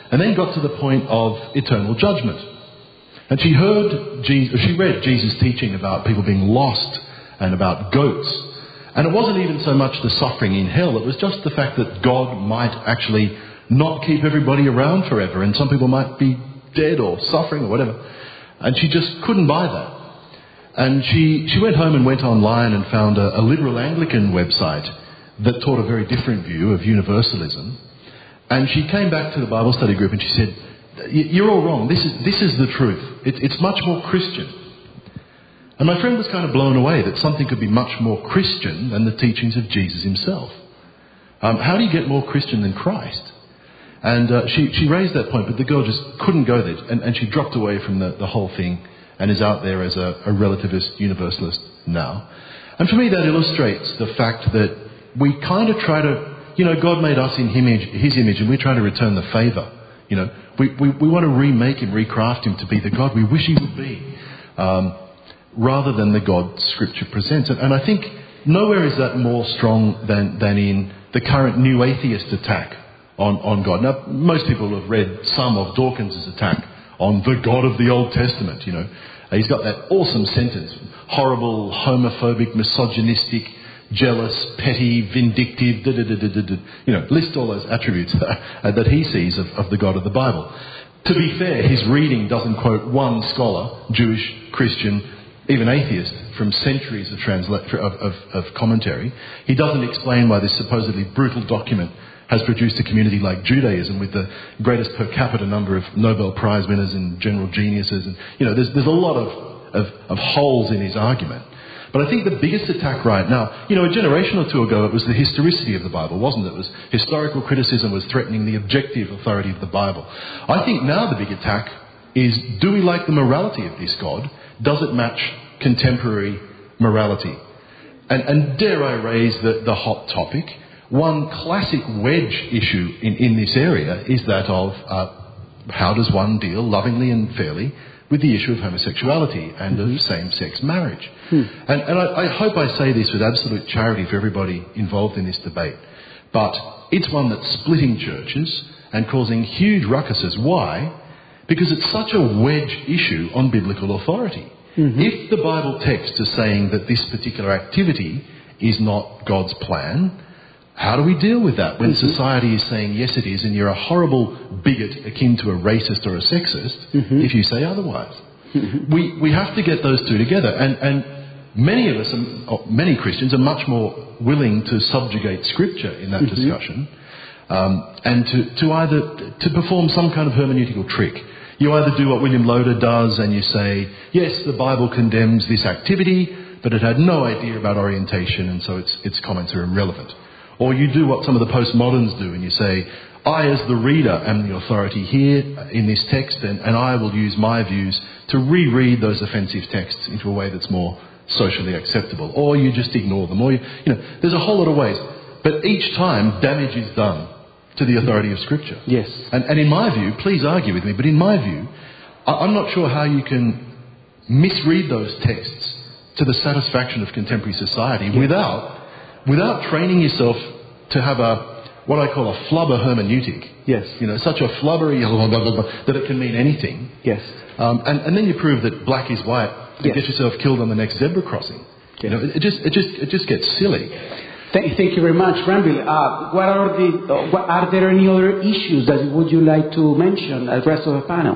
and then got to the point of eternal judgment. And she read Jesus' teaching about people being lost and about goats. And it wasn't even so much the suffering in hell, it was just the fact that God might actually not keep everybody around forever, and some people might be dead or suffering or whatever. And she just couldn't buy that. And she went home and went online and found a liberal Anglican website that taught a very different view of universalism. And she came back to the Bible study group and she said, "You're all wrong. This is the truth. It's much more Christian." And my friend was kind of blown away that something could be much more Christian than the teachings of Jesus himself. How do you get more Christian than Christ? And she raised that point, but the girl just couldn't go there. And she dropped away from the whole thing and is out there as a relativist universalist now. And for me, that illustrates the fact that we kind of try to, God made us in His image, and we try to return the favour. We want to remake Him, recraft Him to be the God we wish He would be, rather than the God Scripture presents. And I think nowhere is that more strong than in the current new atheist attack on God. Now, most people have read some of Dawkins' attack on the God of the Old Testament, He's got that awesome sentence: horrible, homophobic, misogynistic, jealous, petty, vindictive, list all those attributes that he sees of the God of the Bible. To be fair, his reading doesn't quote one scholar, Jewish, Christian, even atheist, from centuries of commentary. He doesn't explain why this supposedly brutal document has produced a community like Judaism with the greatest per capita number of Nobel Prize winners and general geniuses. And, there's a lot of holes in his argument. But I think the biggest attack right now, a generation or two ago, it was the historicity of the Bible, wasn't it? It was historical criticism was threatening the objective authority of the Bible. I think now the big attack is, do we like the morality of this God? Does it match contemporary morality? And dare I raise the hot topic? One classic wedge issue in this area is that of how does one deal lovingly and fairly with the issue of homosexuality and of same-sex marriage. And I hope I say this with absolute charity for everybody involved in this debate, but it's one that's splitting churches and causing huge ruckuses. Why? Because it's such a wedge issue on biblical authority. If the Bible text is saying that this particular activity is not God's plan, how do we deal with that when society is saying, yes, it is, and you're a horrible bigot akin to a racist or a sexist if you say otherwise? We have to get those two together. And many of us, many Christians, are much more willing to subjugate Scripture in that discussion and to perform some kind of hermeneutical trick. You either do what William Loader does and you say, yes, the Bible condemns this activity, but it had no idea about orientation, and so its comments are irrelevant. Or you do what some of the postmoderns do and you say, I as the reader am the authority here in this text, and I will use my views to reread those offensive texts into a way that's more socially acceptable. Or you just ignore them. Or there's a whole lot of ways. But each time damage is done to the authority of Scripture. Yes. And in my view, please argue with me, but in my view, I'm not sure how you can misread those texts to the satisfaction of contemporary society without training yourself to have what I call a flubber hermeneutic. Yes. Such a flubbery that it can mean anything. Yes. And then you prove that black is white and get yourself killed on the next zebra crossing. Yes. It just gets silly. Thank you very much, Granville. Are there any other issues that would you like to mention as the rest of the panel?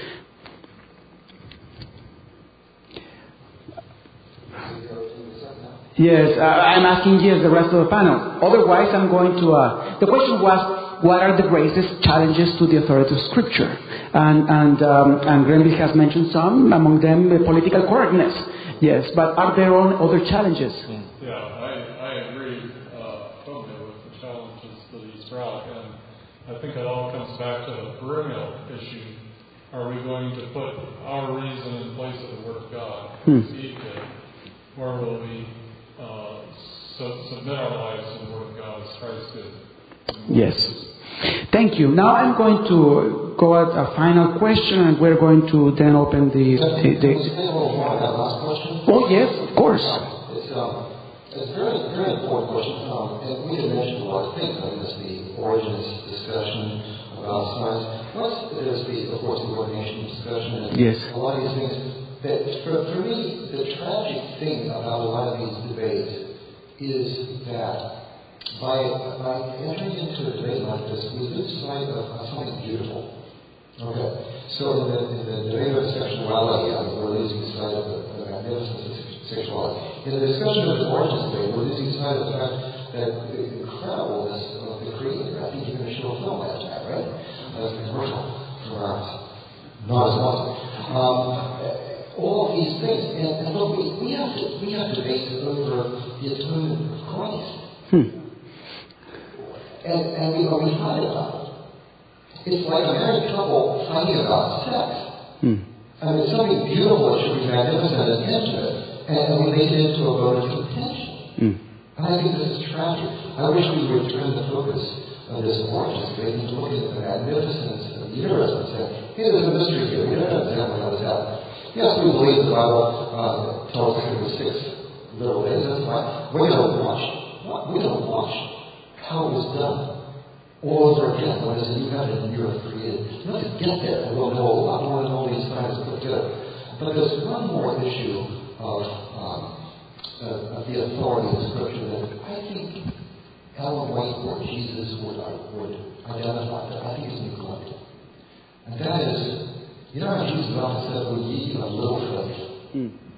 Yes, I'm asking the rest of the panel. Otherwise, I'm going to... the question was, what are the greatest challenges to the authority of Scripture? And Granville has mentioned some, among them the political correctness. Yes, but are there other challenges? Yeah, I agree totally with the challenges that he's brought. And I think it all comes back to the perennial issue. Are we going to put our reason in place of the Word of God? Or will we... submit our lives to the Word of God as Christ did? Yes. Thank you. Now I'm going to go at a final question, and we're going to then open the last question? Oh, yes, of course. It's a very, very important question. And we had mentioned a lot of things. I guess the origins discussion, about science. Once there's of course, the ordination discussion and a lot of these things. That for me, the tragic thing about a lot of these debates is that by entering into a debate like this, we lose sight of something beautiful. Okay, so in the debate of sexuality, we're losing sight of the magnificence of sexuality. In the discussion of the origins debate, we're losing sight of the fact that the incredibleness of the Creator. I think you're going to show a film last night, right? That's a commercial for us. Not as much. All of these things, and look, we have debates over the atonement of Christ, and we fight about it. It's like a married couple fighting about sex. I mean, it's something beautiful that should be magnificent and intimate, and we make it into a vote of contention. And I think this is tragic. I wish we would turn the focus of this origins debate into looking at the magnificence of the universe and say, hey, there's a mystery here. We don't know exactly how this happened. Yes, we believe the Bible tells us there were 6 little days. That's fine. We don't watch how it was done all over again. When it's a new heaven and new earth created. You have to get there, and we'll know a lot more than all these science put together. But there's one more issue of the authority of Scripture that I think Ellen White or Jesus would identify that I think is neglected. And that is, you know how Jesus often said, "O ye of little faith."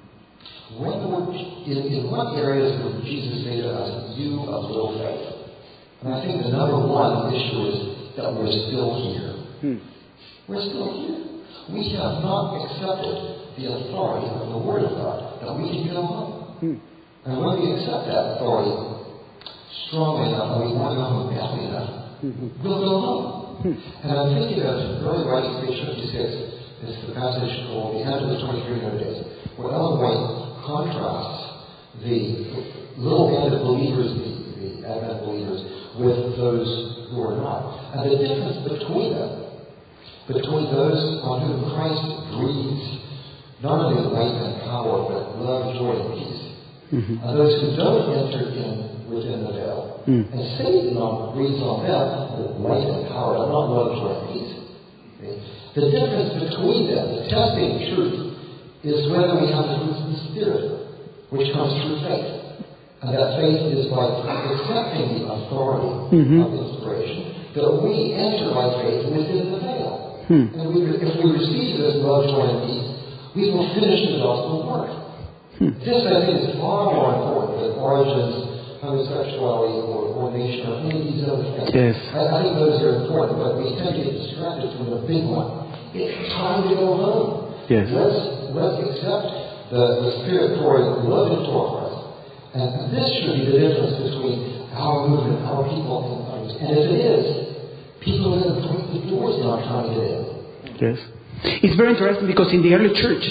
In what areas would Jesus say to us, "You of little faith"? And I think the number one issue is that we're still here. We're still here. We have not accepted the authority of the Word of God that we can go home. And when we accept that authority strongly enough, and we want to go home badly enough, we'll go home. And I'm thinking of early writings, page 56. It's the passage called The End of the 2300 Days, where Ellen White contrasts the little band of believers, the Advent believers, with those who are not. And the difference between them, between those on whom Christ breathes not only light and power, but love, joy, and peace, and those who don't enter in within the veil. And Satan breathes on them with light and power, but not love, joy, and peace. The difference between them, the testing truth, is whether we have the fruits of the Spirit, which comes through faith. And that faith is by accepting the authority of inspiration, that we enter by faith within the veil. And if we receive this love, joy, and peace, we will finish the gospel work. This, I think, is far more important than origins, homosexuality, or ordination, or any of these other things. Yes. I think those are important, but we tend to get distracted from the big one. It's time to go home. Yes. Let's accept the Spirit pouring love into our hearts. And this should be the difference between our movement, our people, and others. And if it is, people are going to break the doors and are trying to get in. Yes. It's very interesting because in the early church,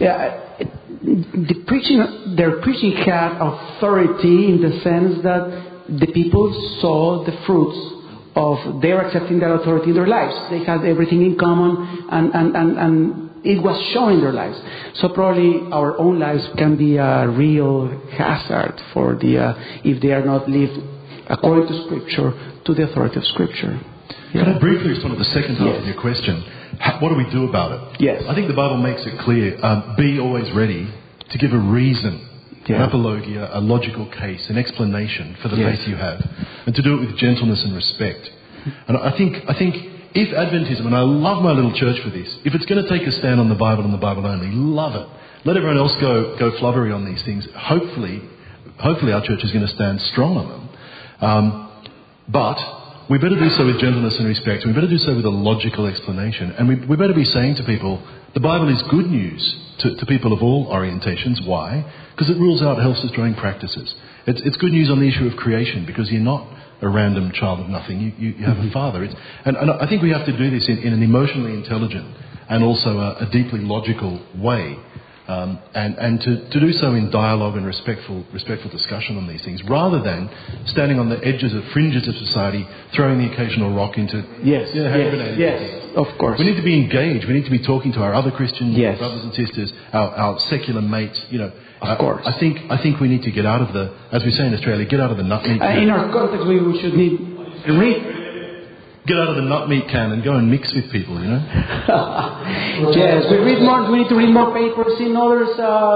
their preaching had authority in the sense that the people saw the fruits of their accepting that authority in their lives. They had everything in common, and it was shown in their lives. So probably our own lives can be a real hazard for if they are not lived according to Scripture, to the authority of Scripture. Can I briefly respond to the second half of your question? What do we do about it? Yes. I think the Bible makes it clear. Be always ready to give a reason, an apologia, a logical case, an explanation for the faith you have, and to do it with gentleness and respect. And I think if Adventism, and I love my little church for this, if it's going to take a stand on the Bible and the Bible only, love it. Let everyone else go flubbery on these things. Hopefully our church is going to stand strong on them. But we better do so with gentleness and respect. We better do so with a logical explanation. And we better be saying to people, the Bible is good news to people of all orientations. Why? Because it rules out health-destroying practices. It's good news on the issue of creation, because you're not a random child of nothing. You have a father. And I think we have to do this in an emotionally intelligent and also a deeply logical way. And to do so in dialogue and respectful discussion on these things, rather than standing on the edges of fringes of society, throwing the occasional rock into yes, of course. We need to be engaged. We need to be talking to our other Christian brothers and sisters, our secular mates. Of course. I think we need to get out of the, as we say in Australia, get out of the nut meat. In our context, we should need read. get out of the nut meat can and go and mix with people, you know? Yes, we need to read more papers in others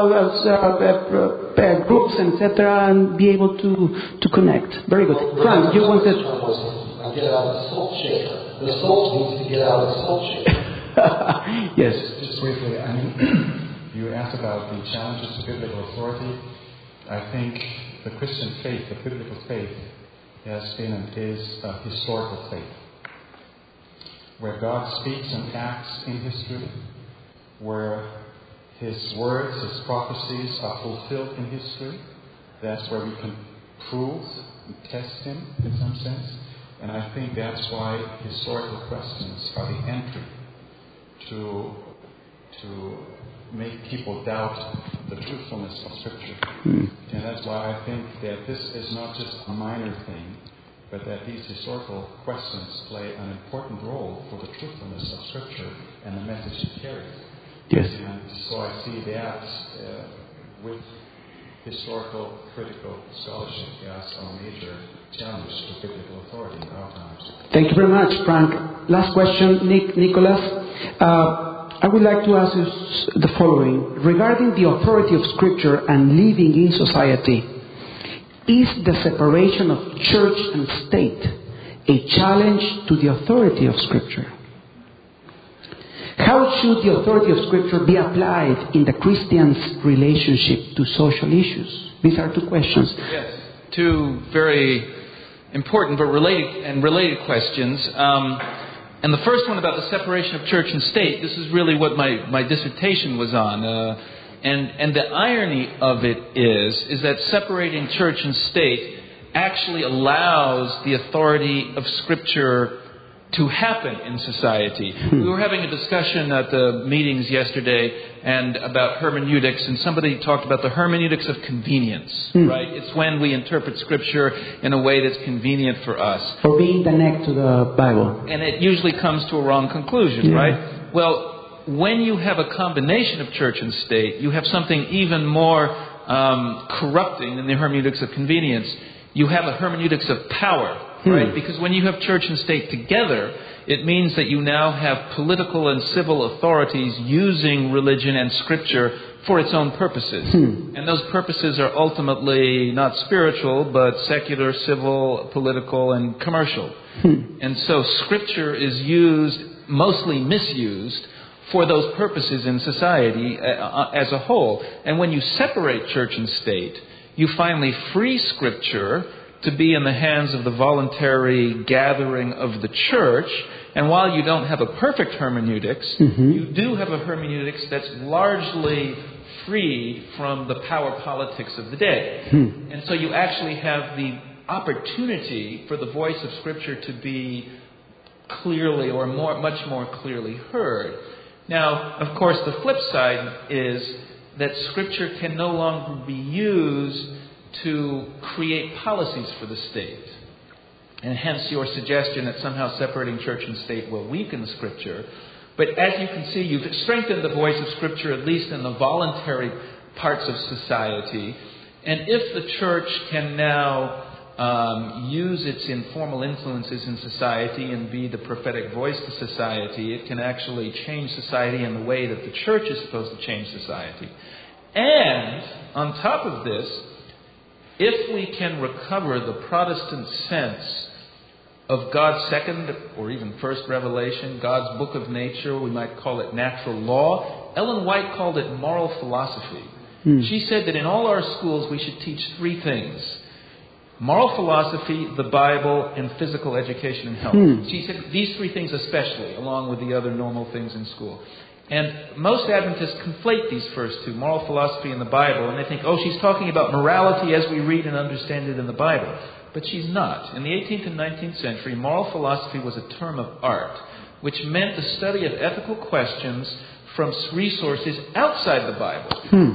groups, etc., and be able to connect. Very good. Frank, you wanted... I get out of the salt shaker. The salt needs to get out of the salt shaker. Yes. Just briefly, you asked about the challenges to biblical authority. I think the Christian faith, the biblical faith, has been and is a historical faith, where God speaks and acts in history, where His words, His prophecies are fulfilled in history. That's where we can prove and test Him in some sense. And I think that's why historical questions are the entry to make people doubt the truthfulness of Scripture. And that's why I think that this is not just a minor thing, but that these historical questions play an important role for the truthfulness of Scripture and the message it carries. Yes. And so I see that with historical critical scholarship as a major challenge to biblical authority in our times. Thank you very much, Frank. Last question, Nicholas. I would like to ask you the following. Regarding the authority of Scripture and living in society, is the separation of church and state a challenge to the authority of Scripture? How should the authority of Scripture be applied in the Christian's relationship to social issues? These are two questions. Yes, two very important but related questions. And the first one about the separation of church and state, this is really what my dissertation was on. And the irony of it is that separating church and state actually allows the authority of Scripture to happen in society. We were having a discussion at the meetings yesterday and about hermeneutics, and somebody talked about the hermeneutics of convenience, right? It's when we interpret Scripture in a way that's convenient for us. For being the neck to the Bible. And it usually comes to a wrong conclusion, right? Well, when you have a combination of church and state, you have something even more corrupting than the hermeneutics of convenience. You have a hermeneutics of power. Right? Because when you have church and state together, it means that you now have political and civil authorities using religion and Scripture for its own purposes. And those purposes are ultimately not spiritual, but secular, civil, political, and commercial. And so Scripture is used, mostly misused, for those purposes in society as a whole. And when you separate church and state, you finally free Scripture to be in the hands of the voluntary gathering of the church. And while you don't have a perfect hermeneutics, you do have a hermeneutics that's largely free from the power politics of the day. And so you actually have the opportunity for the voice of Scripture to be clearly or much more clearly heard. Now, of course, the flip side is that Scripture can no longer be used to create policies for the state. And hence your suggestion that somehow separating church and state will weaken Scripture. But as you can see, you've strengthened the voice of Scripture, at least in the voluntary parts of society. And if the church can now use its informal influences in society and be the prophetic voice to society, it can actually change society in the way that the church is supposed to change society. And on top of this, if we can recover the Protestant sense of God's second or even first revelation, God's book of nature, we might call it natural law. Ellen White called it moral philosophy. She said that in all our schools we should teach three things: moral philosophy, the Bible, and physical education and health. She said these three things especially, along with the other normal things in school. And most Adventists conflate these first two, moral philosophy and the Bible, and they think, oh, she's talking about morality as we read and understand it in the Bible. But she's not. In the 18th and 19th century, moral philosophy was a term of art, which meant the study of ethical questions from resources outside the Bible.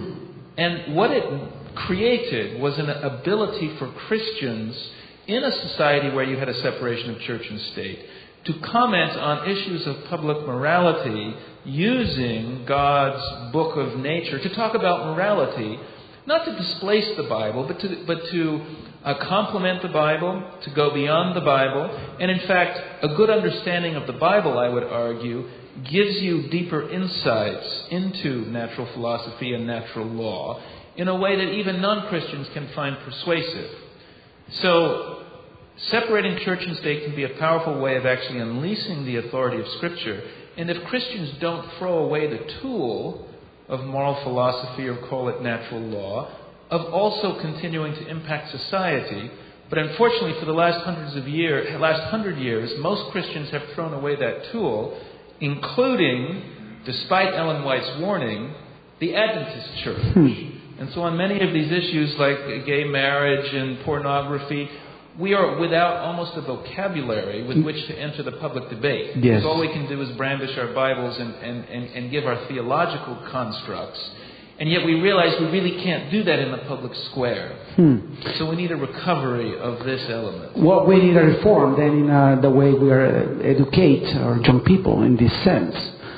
And what it created was an ability for Christians in a society where you had a separation of church and state to comment on issues of public morality using God's book of nature to talk about morality not to displace the Bible, but to complement the Bible, to go beyond the Bible. And in fact, a good understanding of the Bible, I would argue, gives you deeper insights into natural philosophy and natural law in a way that even non-Christians can find persuasive. So, separating church and state can be a powerful way of actually unleashing the authority of Scripture. And if Christians don't throw away the tool of moral philosophy, or call it natural law, of also continuing to impact society, but unfortunately for the last 100 years, most Christians have thrown away that tool, including, despite Ellen White's warning, the Adventist Church. And so on many of these issues like gay marriage and pornography, we are without almost a vocabulary with which to enter the public debate. Yes. Because all we can do is brandish our Bibles and give our theological constructs. And yet we realize we really can't do that in the public square. So we need a recovery of this element. Well, we need a reform then in the way we educate our young people in this sense.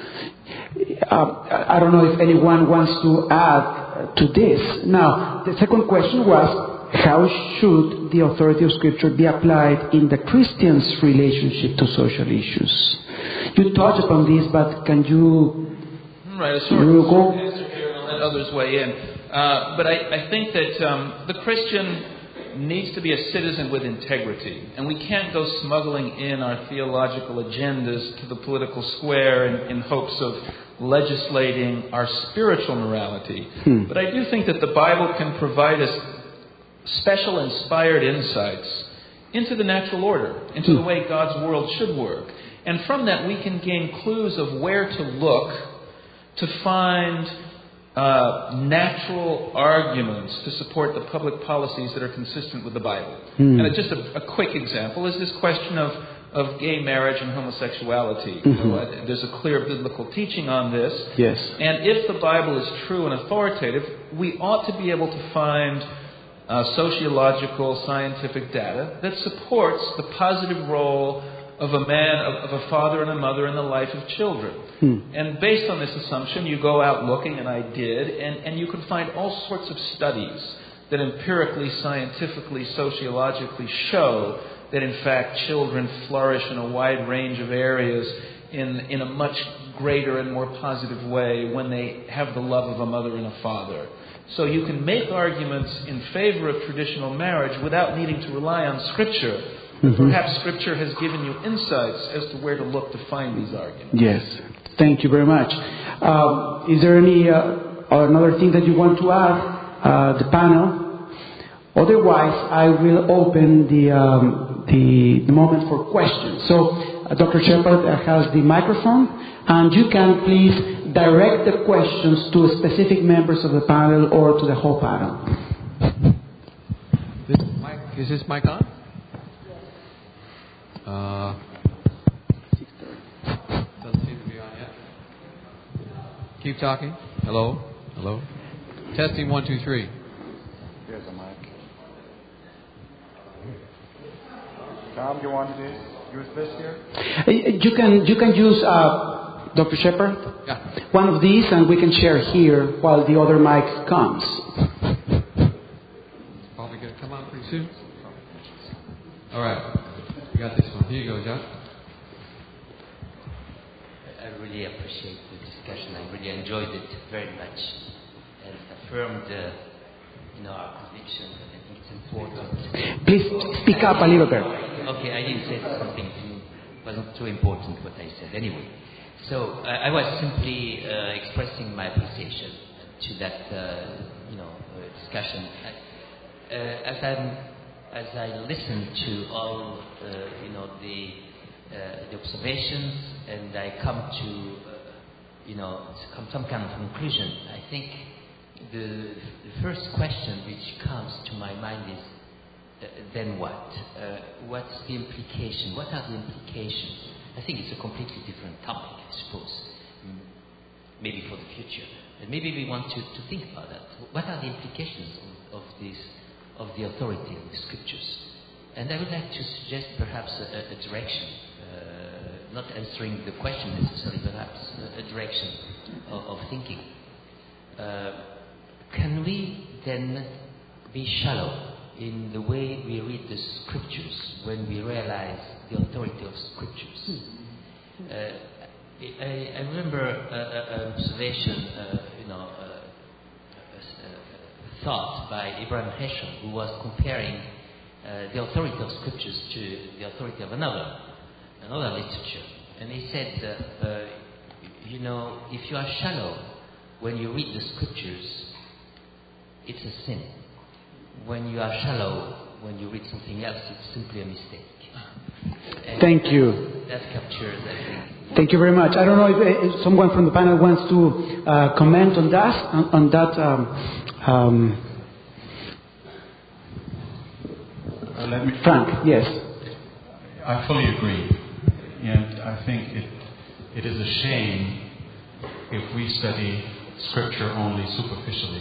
I don't know if anyone wants to add to this. Now, the second question was, how should the authority of Scripture be applied in the Christian's relationship to social issues? You touched upon this, but can you a short answer here, and I'll let others weigh in. But I think that the Christian needs to be a citizen with integrity, and we can't go smuggling in our theological agendas to the political square in hopes of legislating our spiritual morality. But I do think that the Bible can provide us special inspired insights into the natural order, into the way God's world should work. And from that we can gain clues of where to look to find natural arguments to support the public policies that are consistent with the Bible. And just a quick example is this question of gay marriage and homosexuality. There's a clear biblical teaching on this. Yes. And if the Bible is true and authoritative, we ought to be able to find sociological, scientific data that supports the positive role of a man, of a father and a mother in the life of children. And based on this assumption, you go out looking, and I did, and you can find all sorts of studies that empirically, scientifically, sociologically show that in fact children flourish in a wide range of areas in a much greater and more positive way when they have the love of a mother and a father. So you can make arguments in favor of traditional marriage without needing to rely on Scripture. Perhaps Scripture has given you insights as to where to look to find these arguments. Yes. Thank you very much. Is there any another thing that you want to add, the panel? Otherwise, I will open the moment for questions. So, Dr. Shepard has the microphone, and you can please direct the questions to specific members of the panel or to the whole panel. Is this mic on? Doesn't seem to be on yet. Keep talking. Hello? Hello? Testing 1, 2, 3. Here's a mic. Tom, you want to use this here? You can use Dr. Shepard, one of these, and we can share here while the other mic comes. Probably going to come out pretty soon. All right. You got this one. Here you go, John. I really appreciate the discussion. I really enjoyed it very much, and affirmed, our conviction that I think it's important. Please speak up a little bit. Okay, I didn't say something wasn't too important what I said. Anyway, so I was simply expressing my appreciation to that, discussion. As I listen to all, the observations, and I come to, some kind of conclusion. I think the first question which comes to my mind is, then what? What's the implication? What are the implications? I think it's a completely different topic, I suppose, maybe for the future. And maybe we want to think about that. What are the implications of the authority of the Scriptures? And I would like to suggest perhaps a direction, not answering the question necessarily, perhaps a direction of thinking. Can we can be shallow in the way we read the scriptures when we realize the authority of scriptures. I remember an observation, thought by Abraham Heschel, who was comparing the authority of scriptures to the authority of another literature. And he said, if you are shallow when you read the scriptures, it's a sin. When you are shallow when you read something else, it's simply a mistake. And thank you. That captures, I think. Thank you very much. I don't know if someone from the panel wants to comment on that. Frank, yes. I fully agree. And I think it is a shame if we study Scripture only superficially.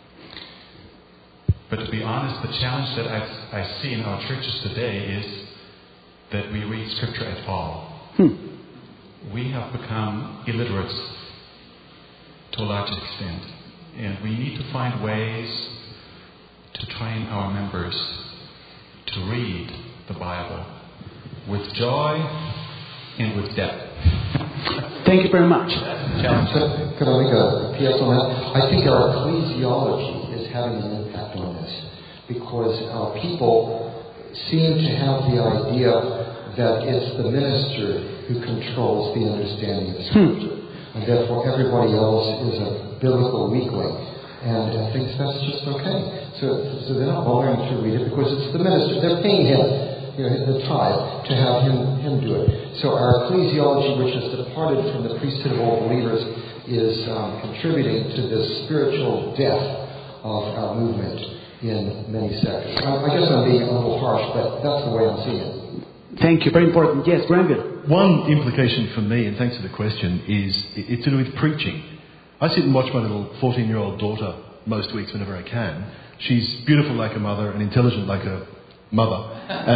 But to be honest, the challenge that I see in our churches today is that we read Scripture at all. We have become illiterate to a large extent. And we need to find ways to train our members to read the Bible with joy and with depth. Thank you very much. Could I make a PS on that? I think our ecclesiology is having an impact on this because our people seem to have the idea that it's the minister who controls the understanding of Scripture, and therefore everybody else is a biblical weakling, and thinks that's just okay. So they're not bothering to read it because it's the minister. They're paying him, the tithe, to have him do it. So our ecclesiology, which has departed from the priesthood of all believers, is contributing to the spiritual death of our movement in many sectors. I guess I'm being a little harsh, but that's the way I'm seeing it. Thank you. Very important. Yes, Granville. One implication for me, and thanks for the question, is it's to do with preaching. I sit and watch my little 14-year-old daughter most weeks whenever I can. She's beautiful like a mother and intelligent like a mother.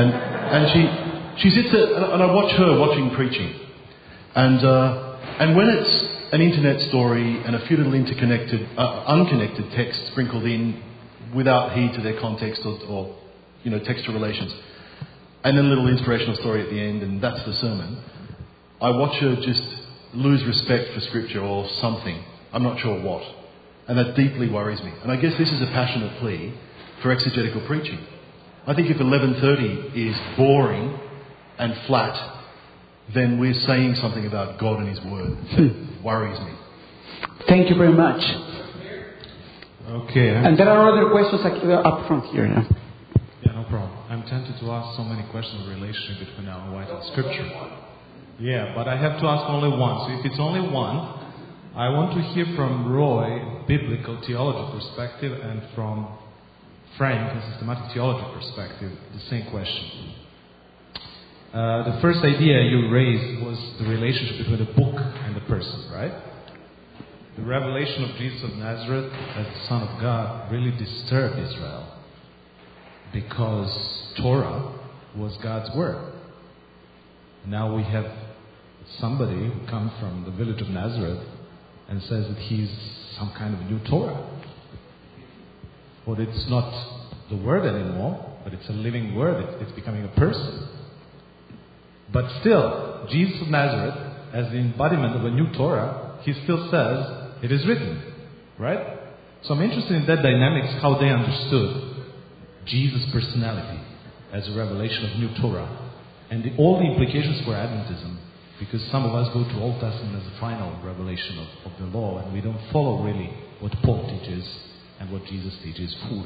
And she sits there, and I watch her watching preaching. And when it's an internet story and a few little unconnected texts sprinkled in without heed to their context or textual relations, and then a little inspirational story at the end, and that's the sermon, I watch her just lose respect for Scripture or something. I'm not sure what. And that deeply worries me. And I guess this is a passionate plea for exegetical preaching. I think if 11:30 is boring and flat, then we're saying something about God and His Word that worries me. Thank you very much. Okay. And there are other questions up front here. Yeah, no problem. I'm tempted to ask so many questions on the relationship between Ellen White and Scripture. Yeah, but I have to ask only one. So if it's only one, I want to hear from Roy, biblical theology perspective, and from Frank, a systematic theology perspective, the same question. The first idea you raised was the relationship between the book and the person, right? The revelation of Jesus of Nazareth as the Son of God really disturbed Israel because Torah was God's word. Now we have somebody who comes from the village of Nazareth and says that he's some kind of new Torah. But it's not the word anymore, but it's a living word. It's becoming a person. But still, Jesus of Nazareth, as the embodiment of a new Torah, he still says, it is written. Right? So I'm interested in that dynamics, how they understood Jesus' personality as a revelation of new Torah. And all the implications for Adventism, because some of us go to Old Testament as the final revelation of the law, and we don't follow really what Paul teaches and what Jesus teaches fully.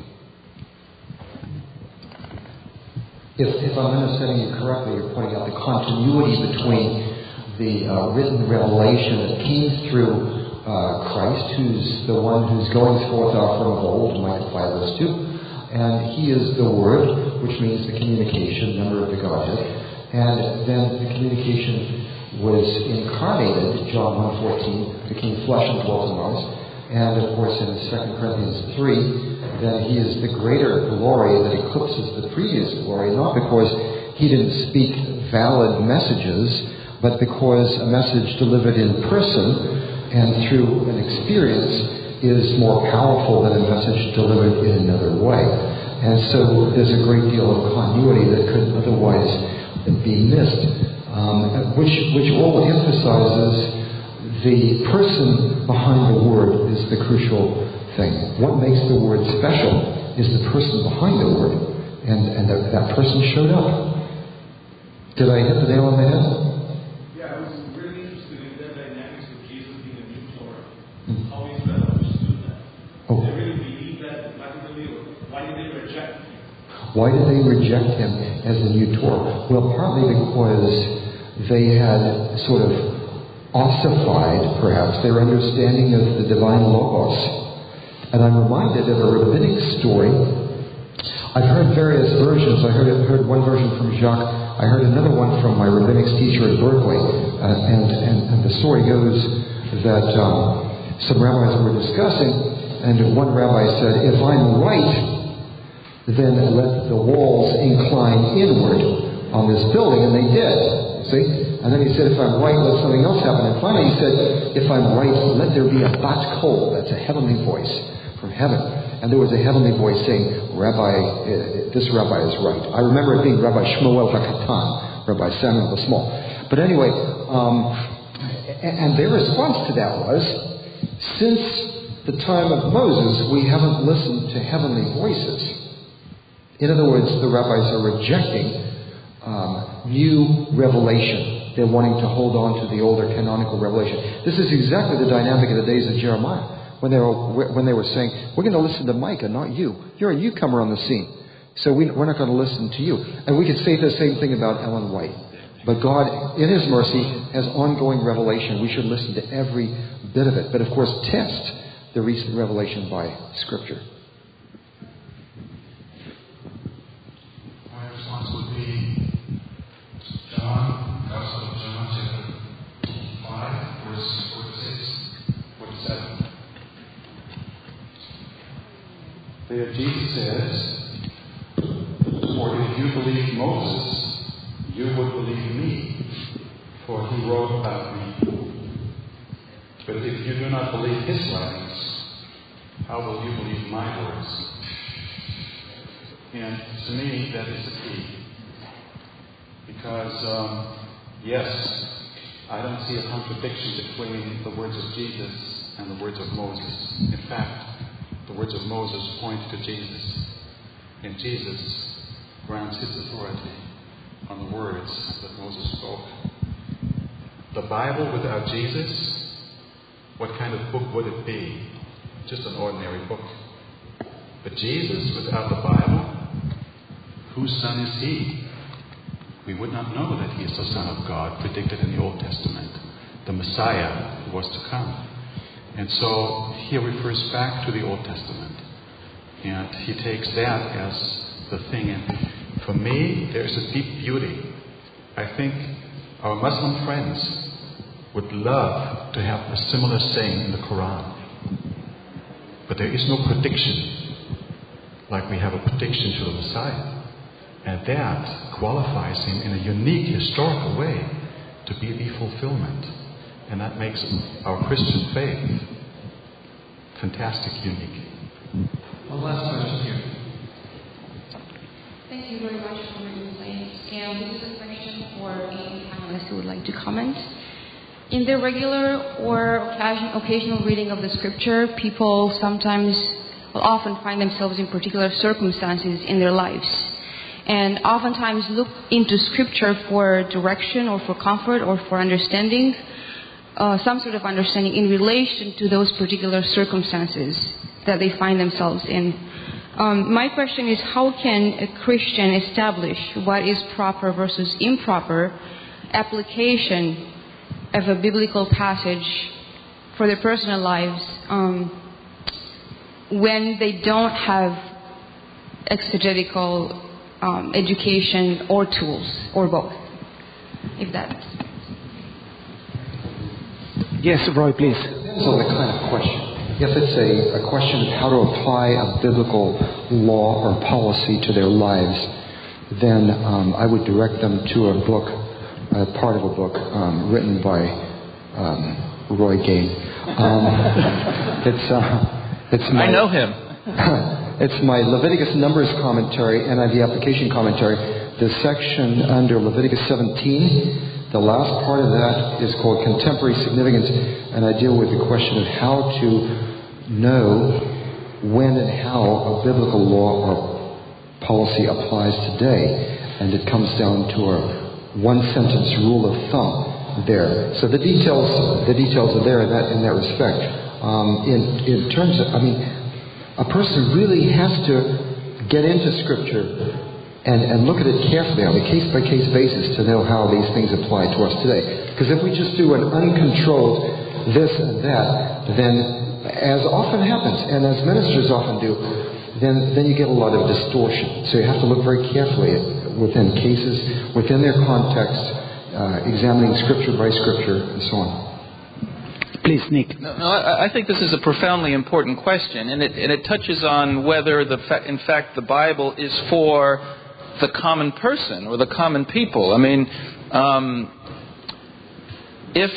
If I'm understanding you correctly, you're pointing out the continuity between the written revelation that came through Christ, who's the one who's going forth our from of old, Micah 5 verse 2, and he is the Word, which means the communication, member of the Godhead, and then the communication was incarnated, John 1:14, became flesh and dwelt among us, and of course in 2 Corinthians 3, that he is the greater glory that eclipses the previous glory, not because he didn't speak valid messages, but because a message delivered in person and through an experience is more powerful than a message delivered in another way. And so there's a great deal of continuity that could otherwise be missed, which all emphasizes the person behind the word is the crucial thing. What makes the word special is the person behind the word, and that person showed up. Did I hit the nail on the head? Yeah, I was really interested in that dynamics of Jesus being a new Torah. How Israel understood that. Oh. They really believe that practically, or why did they reject him? Why did they reject him as the new Torah? Well, partly because they had sort of ossified, perhaps, their understanding of the divine logos. And I'm reminded of a rabbinic story. I've heard various versions. I heard one version from Jacques. I heard another one from my rabbinics teacher at Berkeley. And the story goes that some rabbis were discussing, and one rabbi said, if I'm right, then let the walls incline inward on this building. And they did. See? And then he said, if I'm right, let something else happen. And finally he said, if I'm right, let there be a bat kol. That's a heavenly voice from heaven. And there was a heavenly voice saying, Rabbi, this rabbi is right. I remember it being Rabbi Shmuel HaKatan, Rabbi Samuel the Small. But anyway, and their response to that was, since the time of Moses, we haven't listened to heavenly voices. In other words, the rabbis are rejecting new revelation. They're wanting to hold on to the older canonical revelation. This is exactly the dynamic of the days of Jeremiah. When they were saying, we're going to listen to Micah, not you. You're a newcomer on the scene. So we're not going to listen to you. And we could say the same thing about Ellen White. But God, in His mercy, has ongoing revelation. We should listen to every bit of it. But of course, test the recent revelation by Scripture. My response would be John, Gospel of John, chapter 5, verse 46, 47. There Jesus says, for if you believe Moses, you would believe me, for he wrote about me. But if you do not believe his writings, how will you believe my words? And to me, that is the key. Because, yes, I don't see a contradiction between the words of Jesus and the words of Moses. In fact, the words of Moses point to Jesus, and Jesus grounds his authority on the words that Moses spoke. The Bible without Jesus, what kind of book would it be? Just an ordinary book. But Jesus without the Bible, whose son is he? We would not know that he is the Son of God, predicted in the Old Testament, the Messiah who was to come. And so he refers back to the Old Testament. And he takes that as the thing. And for me, there's a deep beauty. I think our Muslim friends would love to have a similar saying in the Quran. But there is no prediction like we have a prediction to the Messiah. And that qualifies him in a unique historical way to be the fulfillment. And that makes our Christian faith fantastic, unique. One last question here. Thank you very much for your insights. And this is a question for any panelists who would like to comment. In the regular or occasional reading of the scripture, people often find themselves in particular circumstances in their lives. And oftentimes look into scripture for direction or for comfort or for understanding. Some sort of understanding in relation to those particular circumstances that they find themselves in. My question is, how can a Christian establish what is proper versus improper application of a biblical passage for their personal lives when they don't have exegetical education or tools, or both? If that... Yes, Roy, please. It depends on the kind of question. If it's a question of how to apply a biblical law or policy to their lives, then I would direct them to a book, part of a book written by Roy Gain. I know him. It's my Leviticus Numbers commentary, NIV application commentary. The section under Leviticus 17, the last part of that is called Contemporary Significance, and I deal with the question of how to know when and how a biblical law or policy applies today. And it comes down to a one-sentence rule of thumb there. So the details are there in that respect. In terms of, a person really has to get into Scripture and look at it carefully on a case-by-case basis to know how these things apply to us today. Because if we just do an uncontrolled this and that, then as often happens, and as ministers often do, then you get a lot of distortion. So you have to look very carefully within cases, within their context, examining Scripture by Scripture, and so on. Please, Nick. No, I think this is a profoundly important question, and it touches on whether, in fact, the Bible is for the common person or the common people. If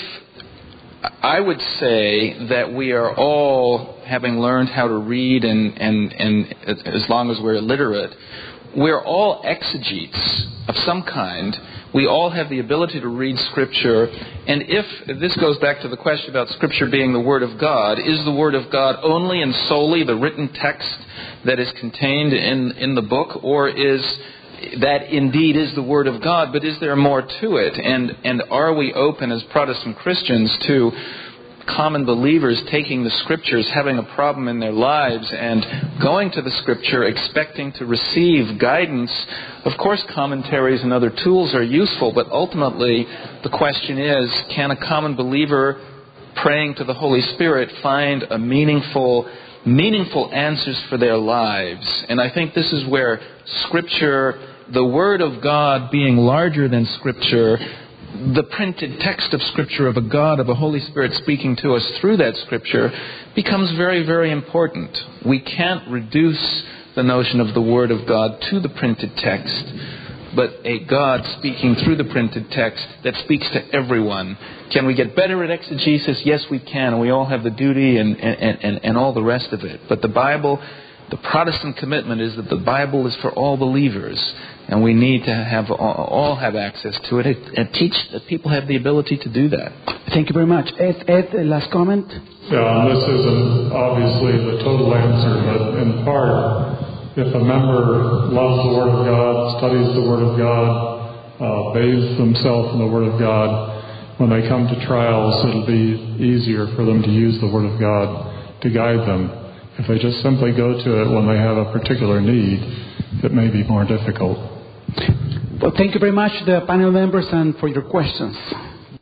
I would say that we are all, having learned how to read and as long as we're literate, we're all exegetes of some kind. We all have the ability to read Scripture. And if this goes back to the question about Scripture being the Word of God, is the Word of God only and solely the written text that is contained in the book, or is that indeed is the Word of God, but is there more to it? And are we open as Protestant Christians to common believers taking the Scriptures, having a problem in their lives, and going to the Scripture expecting to receive guidance? Of course, commentaries and other tools are useful, but ultimately the question is, can a common believer praying to the Holy Spirit find a meaningful answers for their lives? And I think this is where Scripture, the Word of God being larger than Scripture, the printed text of Scripture of a Holy Spirit speaking to us through that Scripture, becomes very, very important. We can't reduce the notion of the Word of God to the printed text, but a God speaking through the printed text that speaks to everyone. Can we get better at exegesis? Yes, we can. We all have the duty and all the rest of it. But the Bible, the Protestant commitment is that the Bible is for all believers, and we need to have all have access to it and teach that people have the ability to do that. Thank you very much. Ed, last comment? Yeah, this isn't obviously the total answer, but in part, if a member loves the Word of God, studies the Word of God, bathes themselves in the Word of God, when they come to trials, it'll be easier for them to use the Word of God to guide them. If they just simply go to it when they have a particular need, it may be more difficult. Well, thank you very much, the panel members, and for your questions.